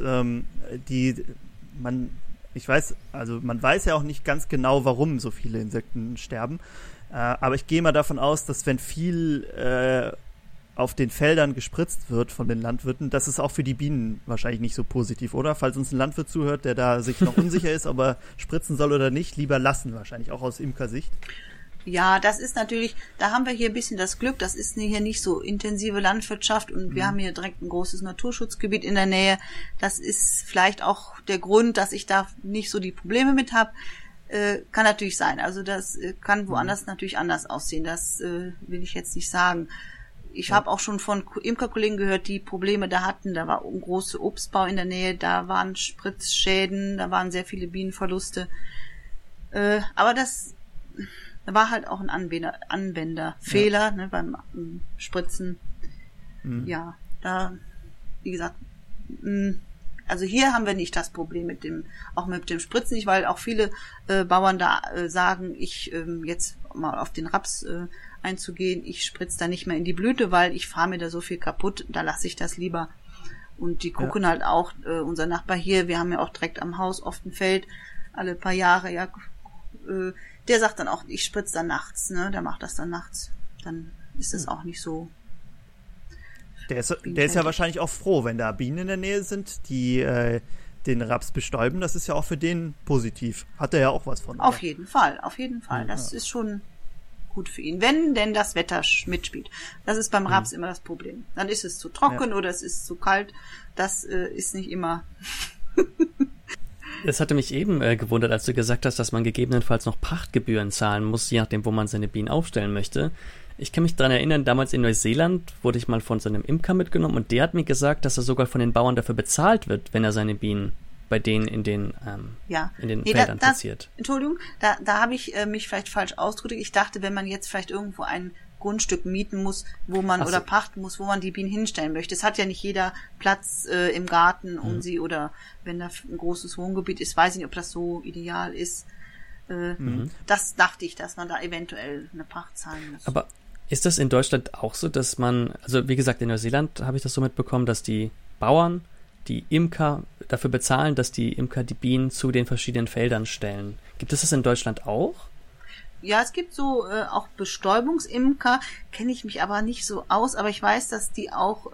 man weiß ja auch nicht ganz genau, warum so viele Insekten sterben. Aber ich gehe mal davon aus, dass wenn viel auf den Feldern gespritzt wird von den Landwirten, das ist auch für die Bienen wahrscheinlich nicht so positiv, oder? Falls uns ein Landwirt zuhört, der da sich noch unsicher ist, ob er spritzen soll oder nicht, lieber lassen wahrscheinlich, auch aus Imkersicht. Ja, das ist natürlich, da haben wir hier ein bisschen das Glück, das ist hier nicht so intensive Landwirtschaft und wir haben hier direkt ein großes Naturschutzgebiet in der Nähe. Das ist vielleicht auch der Grund, dass ich da nicht so die Probleme mit habe. Kann natürlich sein. Also das kann woanders natürlich anders aussehen. Das will ich jetzt nicht sagen. Ich habe auch schon von Imkerkollegen gehört, die Probleme da hatten. Da war ein großer Obstbau in der Nähe, da waren Spritzschäden, da waren sehr viele Bienenverluste. Aber das war halt auch ein Anwenderfehler, ne, beim Spritzen. Ja, da, wie gesagt, also hier haben wir nicht das Problem mit dem Spritzen nicht, weil auch viele Bauern da sagen, ich jetzt mal auf den Raps einzugehen, ich spritze da nicht mehr in die Blüte, weil ich fahre mir da so viel kaputt, da lasse ich das lieber. Und die gucken halt auch, unser Nachbar hier, wir haben ja auch direkt am Haus oft ein Feld, alle paar Jahre, ja, der sagt dann auch, ich spritze dann nachts, ne, der macht das dann nachts, dann ist es auch nicht so. Der ist ja wahrscheinlich auch froh, wenn da Bienen in der Nähe sind, die den Raps bestäuben. Das ist ja auch für den positiv. Hat er ja auch was von. Auf jeden Fall. Das ist schon gut für ihn. Wenn denn das Wetter mitspielt. Das ist beim Raps immer das Problem. Dann ist es zu trocken oder es ist zu kalt. Das ist nicht immer. Es hatte mich eben gewundert, als du gesagt hast, dass man gegebenenfalls noch Pachtgebühren zahlen muss, je nachdem, wo man seine Bienen aufstellen möchte. Ich kann mich daran erinnern, damals in Neuseeland wurde ich mal von so einem Imker mitgenommen und der hat mir gesagt, dass er sogar von den Bauern dafür bezahlt wird, wenn er seine Bienen bei denen in den Feldern platziert. Entschuldigung, da habe ich mich vielleicht falsch ausgedrückt. Ich dachte, wenn man jetzt vielleicht irgendwo ein Grundstück mieten muss, wo man oder pachten muss, wo man die Bienen hinstellen möchte. Es hat ja nicht jeder Platz im Garten um sie oder wenn da ein großes Wohngebiet ist, weiß ich nicht, ob das so ideal ist. Das dachte ich, dass man da eventuell eine Pacht zahlen muss. Aber ist das in Deutschland auch so, dass man, also wie gesagt, in Neuseeland habe ich das so mitbekommen, dass die Bauern, die Imker dafür bezahlen, dass die Imker die Bienen zu den verschiedenen Feldern stellen. Gibt es das in Deutschland auch? Ja, es gibt so auch Bestäubungsimker, kenne ich mich aber nicht so aus, aber ich weiß, dass die auch,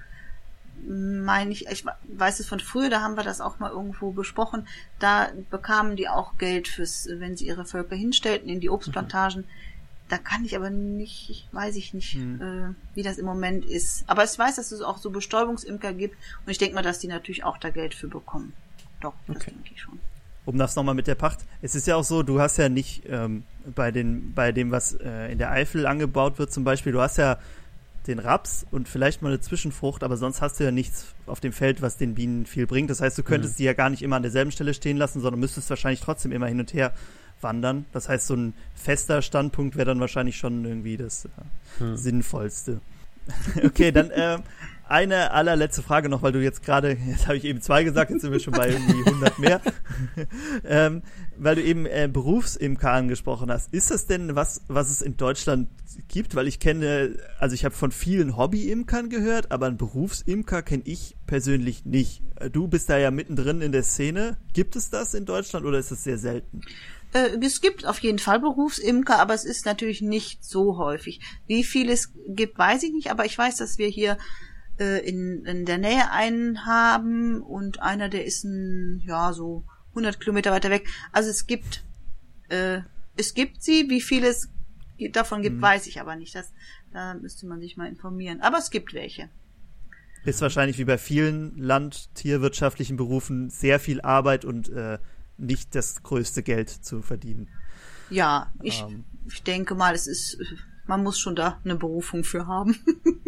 ich weiß es von früher, da haben wir das auch mal irgendwo besprochen, da bekamen die auch Geld wenn sie ihre Völker hinstellten in die Obstplantagen. Da kann ich aber nicht, weiß ich nicht, wie das im Moment ist. Aber ich weiß, dass es auch so Bestäubungsimker gibt und ich denke mal, dass die natürlich auch da Geld für bekommen. Doch, das denke ich schon. Um das nochmal mit der Pacht. Es ist ja auch so, du hast ja nicht bei dem, was in der Eifel angebaut wird zum Beispiel, du hast ja den Raps und vielleicht mal eine Zwischenfrucht, aber sonst hast du ja nichts auf dem Feld, was den Bienen viel bringt. Das heißt, du könntest die ja gar nicht immer an derselben Stelle stehen lassen, sondern müsstest wahrscheinlich trotzdem immer hin und her wandern. Das heißt, so ein fester Standpunkt wäre dann wahrscheinlich schon irgendwie das Sinnvollste. Okay, dann eine allerletzte Frage noch, weil du jetzt habe ich eben 2 gesagt, jetzt sind wir schon bei irgendwie 100 mehr. Weil du eben Berufsimker angesprochen hast. Ist das denn was es in Deutschland gibt? Weil ich habe von vielen Hobby-Imkern gehört, aber einen Berufsimker kenne ich persönlich nicht. Du bist da ja mittendrin in der Szene. Gibt es das in Deutschland oder ist das sehr selten? Es gibt auf jeden Fall Berufsimker, aber es ist natürlich nicht so häufig. Wie viel es gibt, weiß ich nicht, aber ich weiß, dass wir hier in der Nähe einen haben und einer, der ist so 100 Kilometer weiter weg. Also es gibt sie, wie viel es davon gibt, weiß ich aber nicht. Da müsste man sich mal informieren. Aber es gibt welche. Ist wahrscheinlich wie bei vielen landtierwirtschaftlichen Berufen sehr viel Arbeit und nicht das größte Geld zu verdienen. Ja, ich denke mal, es ist man muss schon da eine Berufung für haben.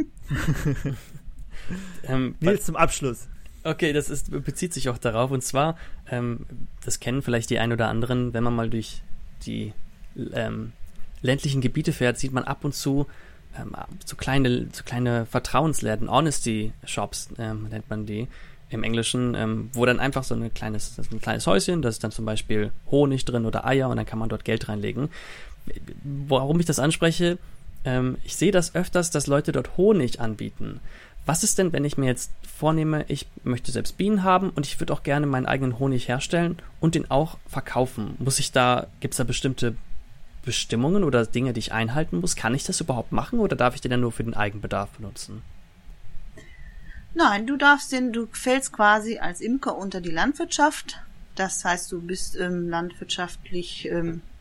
Nils, zum Abschluss. Okay, bezieht sich auch darauf, und zwar, das kennen vielleicht die ein oder anderen, wenn man mal durch die ländlichen Gebiete fährt, sieht man ab und zu so kleine Vertrauensläden, Honesty Shops nennt man die im Englischen, wo dann einfach so ein kleines Häuschen, da ist dann zum Beispiel Honig drin oder Eier und dann kann man dort Geld reinlegen. Warum ich das anspreche, ich sehe das öfters, dass Leute dort Honig anbieten. Was ist denn, wenn ich mir jetzt vornehme, ich möchte selbst Bienen haben und ich würde auch gerne meinen eigenen Honig herstellen und den auch verkaufen? Gibt es da bestimmte Bestimmungen oder Dinge, die ich einhalten muss? Kann ich das überhaupt machen oder darf ich den dann nur für den Eigenbedarf benutzen? Nein, du fällst quasi als Imker unter die Landwirtschaft. Das heißt, du bist landwirtschaftlich,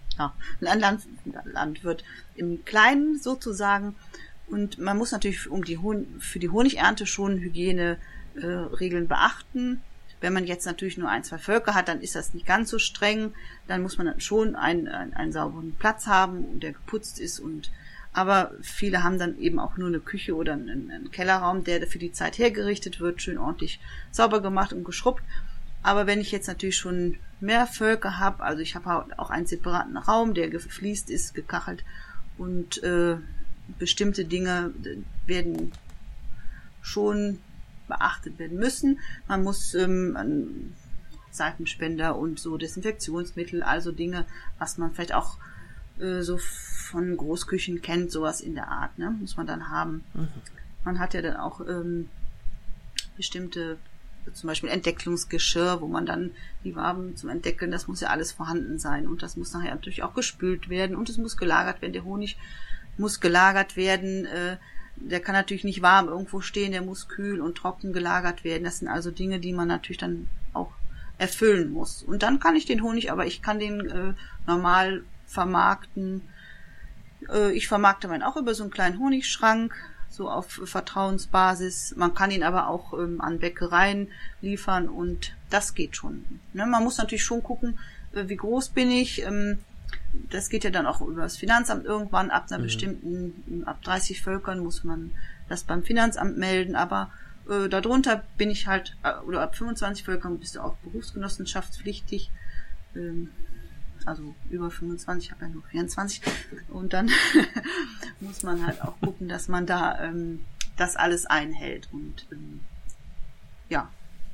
Landwirt im Kleinen sozusagen. Und man muss natürlich für die Honigernte schon Hygieneregeln beachten. Wenn man jetzt natürlich nur 1, 2 Völker hat, dann ist das nicht ganz so streng. Dann muss man dann schon einen sauberen Platz haben, der geputzt ist. Aber viele haben dann eben auch nur eine Küche oder einen Kellerraum, der für die Zeit hergerichtet wird, schön ordentlich sauber gemacht und geschrubbt. Aber wenn ich jetzt natürlich schon mehr Völker habe, also ich habe auch einen separaten Raum, der gefliest ist, gekachelt und bestimmte Dinge werden schon beachtet werden müssen. Man muss Seifenspender und so Desinfektionsmittel, also Dinge, was man vielleicht auch so von Großküchen kennt, sowas in der Art, ne, muss man dann haben. Mhm. Man hat ja dann auch bestimmte, zum Beispiel Entdecklungsgeschirr, wo man dann die Waben zum Entdeckeln, das muss ja alles vorhanden sein und das muss nachher natürlich auch gespült werden und es muss gelagert werden. Der Honig muss gelagert werden, der kann natürlich nicht warm irgendwo stehen, der muss kühl und trocken gelagert werden. Das sind also Dinge, die man natürlich dann auch erfüllen muss. Und dann kann ich den Honig, aber ich kann den normal vermarkten. Ich vermarkte meinen auch über so einen kleinen Honigschrank, so auf Vertrauensbasis. Man kann ihn aber auch an Bäckereien liefern und das geht schon. Ne? Man muss natürlich schon gucken, wie groß bin ich. Das geht ja dann auch über das Finanzamt irgendwann. Ab einer bestimmten, ab 30 Völkern muss man das beim Finanzamt melden. Aber darunter bin ich halt, oder ab 25 Völkern bist du auch berufsgenossenschaftspflichtig. Also über 25, ich habe ja nur 24. Und dann muss man halt auch gucken, dass man da das alles einhält. Und ja.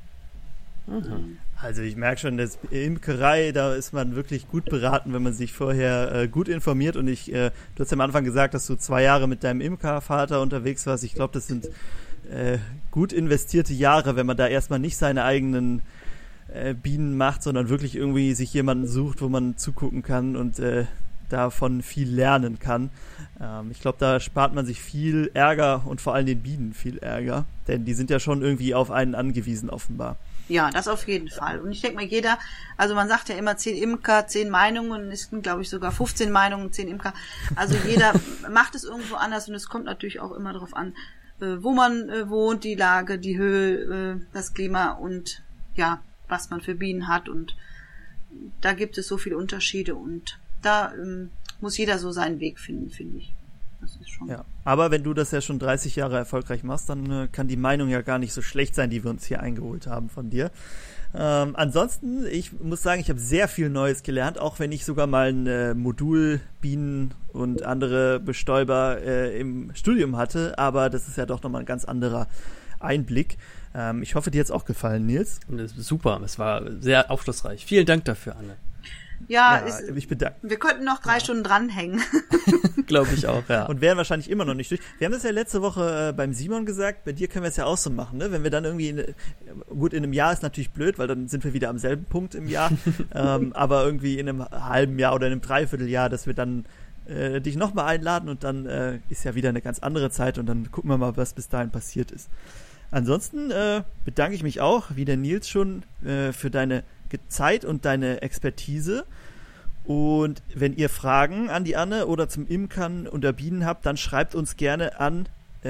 Also ich merke schon, dass Imkerei, da ist man wirklich gut beraten, wenn man sich vorher gut informiert. Und du hast am Anfang gesagt, dass du 2 Jahre mit deinem Imkervater unterwegs warst. Ich glaube, das sind gut investierte Jahre, wenn man da erstmal nicht seine eigenen Bienen macht, sondern wirklich irgendwie sich jemanden sucht, wo man zugucken kann und davon viel lernen kann. Ich glaube, da spart man sich viel Ärger und vor allem den Bienen viel Ärger, denn die sind ja schon irgendwie auf einen angewiesen offenbar. Ja, das auf jeden Fall. Und ich denke mal, also man sagt ja immer 10 Imker, 10 Meinungen, es sind, glaube ich, sogar 15 Meinungen, 10 Imker. Also jeder macht es irgendwo anders und es kommt natürlich auch immer darauf an, wo man wohnt, die Lage, die Höhe, das Klima und ja, was man für Bienen hat. Und da gibt es so viele Unterschiede und da muss jeder so seinen Weg finden, finde ich. Das ist schon. Ja, aber wenn du das ja schon 30 Jahre erfolgreich machst, dann kann die Meinung ja gar nicht so schlecht sein, die wir uns hier eingeholt haben von dir. Ansonsten, ich muss sagen, ich habe sehr viel Neues gelernt, auch wenn ich sogar mal ein Modul Bienen und andere Bestäuber im Studium hatte, aber das ist ja doch nochmal ein ganz anderer Einblick. Ich hoffe, dir hat es auch gefallen, Nils. Super, es war sehr aufschlussreich. Vielen Dank dafür, Anne. Ja, ich bedanke. Wir könnten noch 3 Stunden dranhängen. Glaube ich auch, ja. Und wären wahrscheinlich immer noch nicht durch. Wir haben das ja letzte Woche beim Simon gesagt, bei dir können wir es ja auch so machen, ne? Wenn wir dann irgendwie, in einem Jahr ist natürlich blöd, weil dann sind wir wieder am selben Punkt im Jahr, aber irgendwie in einem halben Jahr oder in einem Dreivierteljahr, dass wir dann dich nochmal einladen und dann ist ja wieder eine ganz andere Zeit und dann gucken wir mal, was bis dahin passiert ist. Ansonsten bedanke ich mich auch, wie der Nils schon, für deine Zeit und deine Expertise. Und wenn ihr Fragen an die Anne oder zum Imkern unter Bienen habt, dann schreibt uns gerne an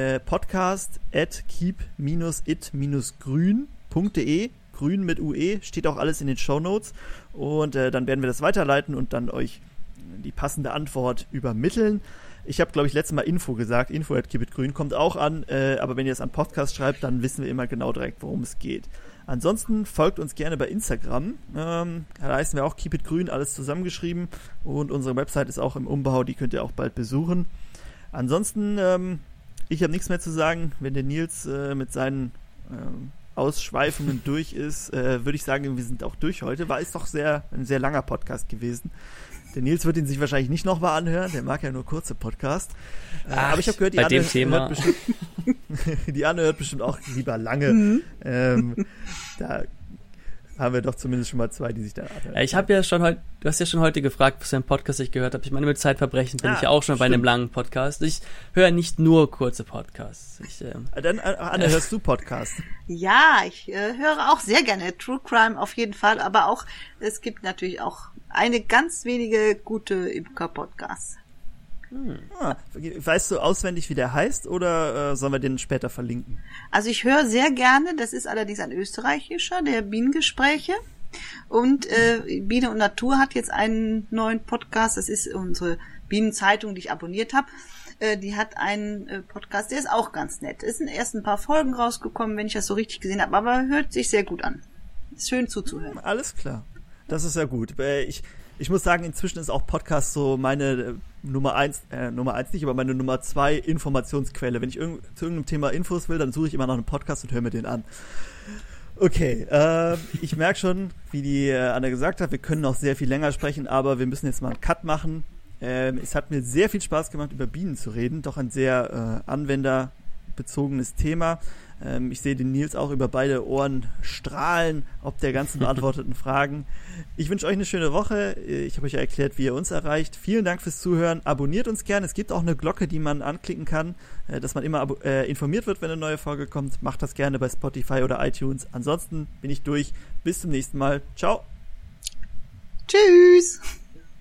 podcast@keep-it-grün.de. Grün mit UE, steht auch alles in den Shownotes. Und dann werden wir das weiterleiten und dann euch die passende Antwort übermitteln. Ich habe, glaube ich, letztes Mal Info gesagt. Info@keepitgrün kommt auch an. Aber wenn ihr es an Podcast schreibt, dann wissen wir immer genau direkt, worum es geht. Ansonsten folgt uns gerne bei Instagram. Da heißen wir auch keepitgrün, alles zusammengeschrieben. Und unsere Website ist auch im Umbau. Die könnt ihr auch bald besuchen. Ansonsten, ich habe nichts mehr zu sagen. Wenn der Nils mit seinen Ausschweifungen durch ist, würde ich sagen, wir sind auch durch heute. Ist doch ein sehr langer Podcast gewesen. Der Nils wird ihn sich wahrscheinlich nicht nochmal anhören, der mag ja nur kurze Podcasts. Aber ich habe gehört, die Anne hört bestimmt auch lieber lange. Da haben wir doch zumindest schon mal 2, die sich da anhören. Du hast ja schon heute gefragt, was für ein Podcast ich gehört habe. Ich meine, mit Zeitverbrechen bin ich ja auch schon bei einem langen Podcast. Ich höre nicht nur kurze Podcasts. Dann, Anne, hörst du Podcasts? Ja, ich höre auch sehr gerne True Crime auf jeden Fall, aber auch, es gibt natürlich auch eine ganz wenige gute Imker-Podcasts. Weißt du auswendig, wie der heißt, oder sollen wir den später verlinken? Also ich höre sehr gerne, das ist allerdings ein österreichischer, der Bienengespräche. Und Biene und Natur hat jetzt einen neuen Podcast, das ist unsere Bienenzeitung, die ich abonniert habe. Die hat einen Podcast, der ist auch ganz nett. Es sind erst ein paar Folgen rausgekommen, wenn ich das so richtig gesehen habe, aber hört sich sehr gut an. Ist schön zuzuhören. Alles klar. Das ist ja gut. Ich muss sagen, inzwischen ist auch Podcast so meine Nummer 1 nicht, aber meine Nummer 2 Informationsquelle. Wenn ich zu irgendeinem Thema Infos will, dann suche ich immer noch einen Podcast und höre mir den an. Okay, ich merke schon, wie die Anna gesagt hat, wir können noch sehr viel länger sprechen, aber wir müssen jetzt mal einen Cut machen. Es hat mir sehr viel Spaß gemacht, über Bienen zu reden, doch ein sehr anwenderbezogenes Thema. Ich sehe den Nils auch über beide Ohren strahlen, ob der ganzen beantworteten Fragen. Ich wünsche euch eine schöne Woche. Ich habe euch ja erklärt, wie ihr uns erreicht. Vielen Dank fürs Zuhören. Abonniert uns gerne. Es gibt auch eine Glocke, die man anklicken kann, dass man immer informiert wird, wenn eine neue Folge kommt. Macht das gerne bei Spotify oder iTunes. Ansonsten bin ich durch. Bis zum nächsten Mal. Ciao. Tschüss.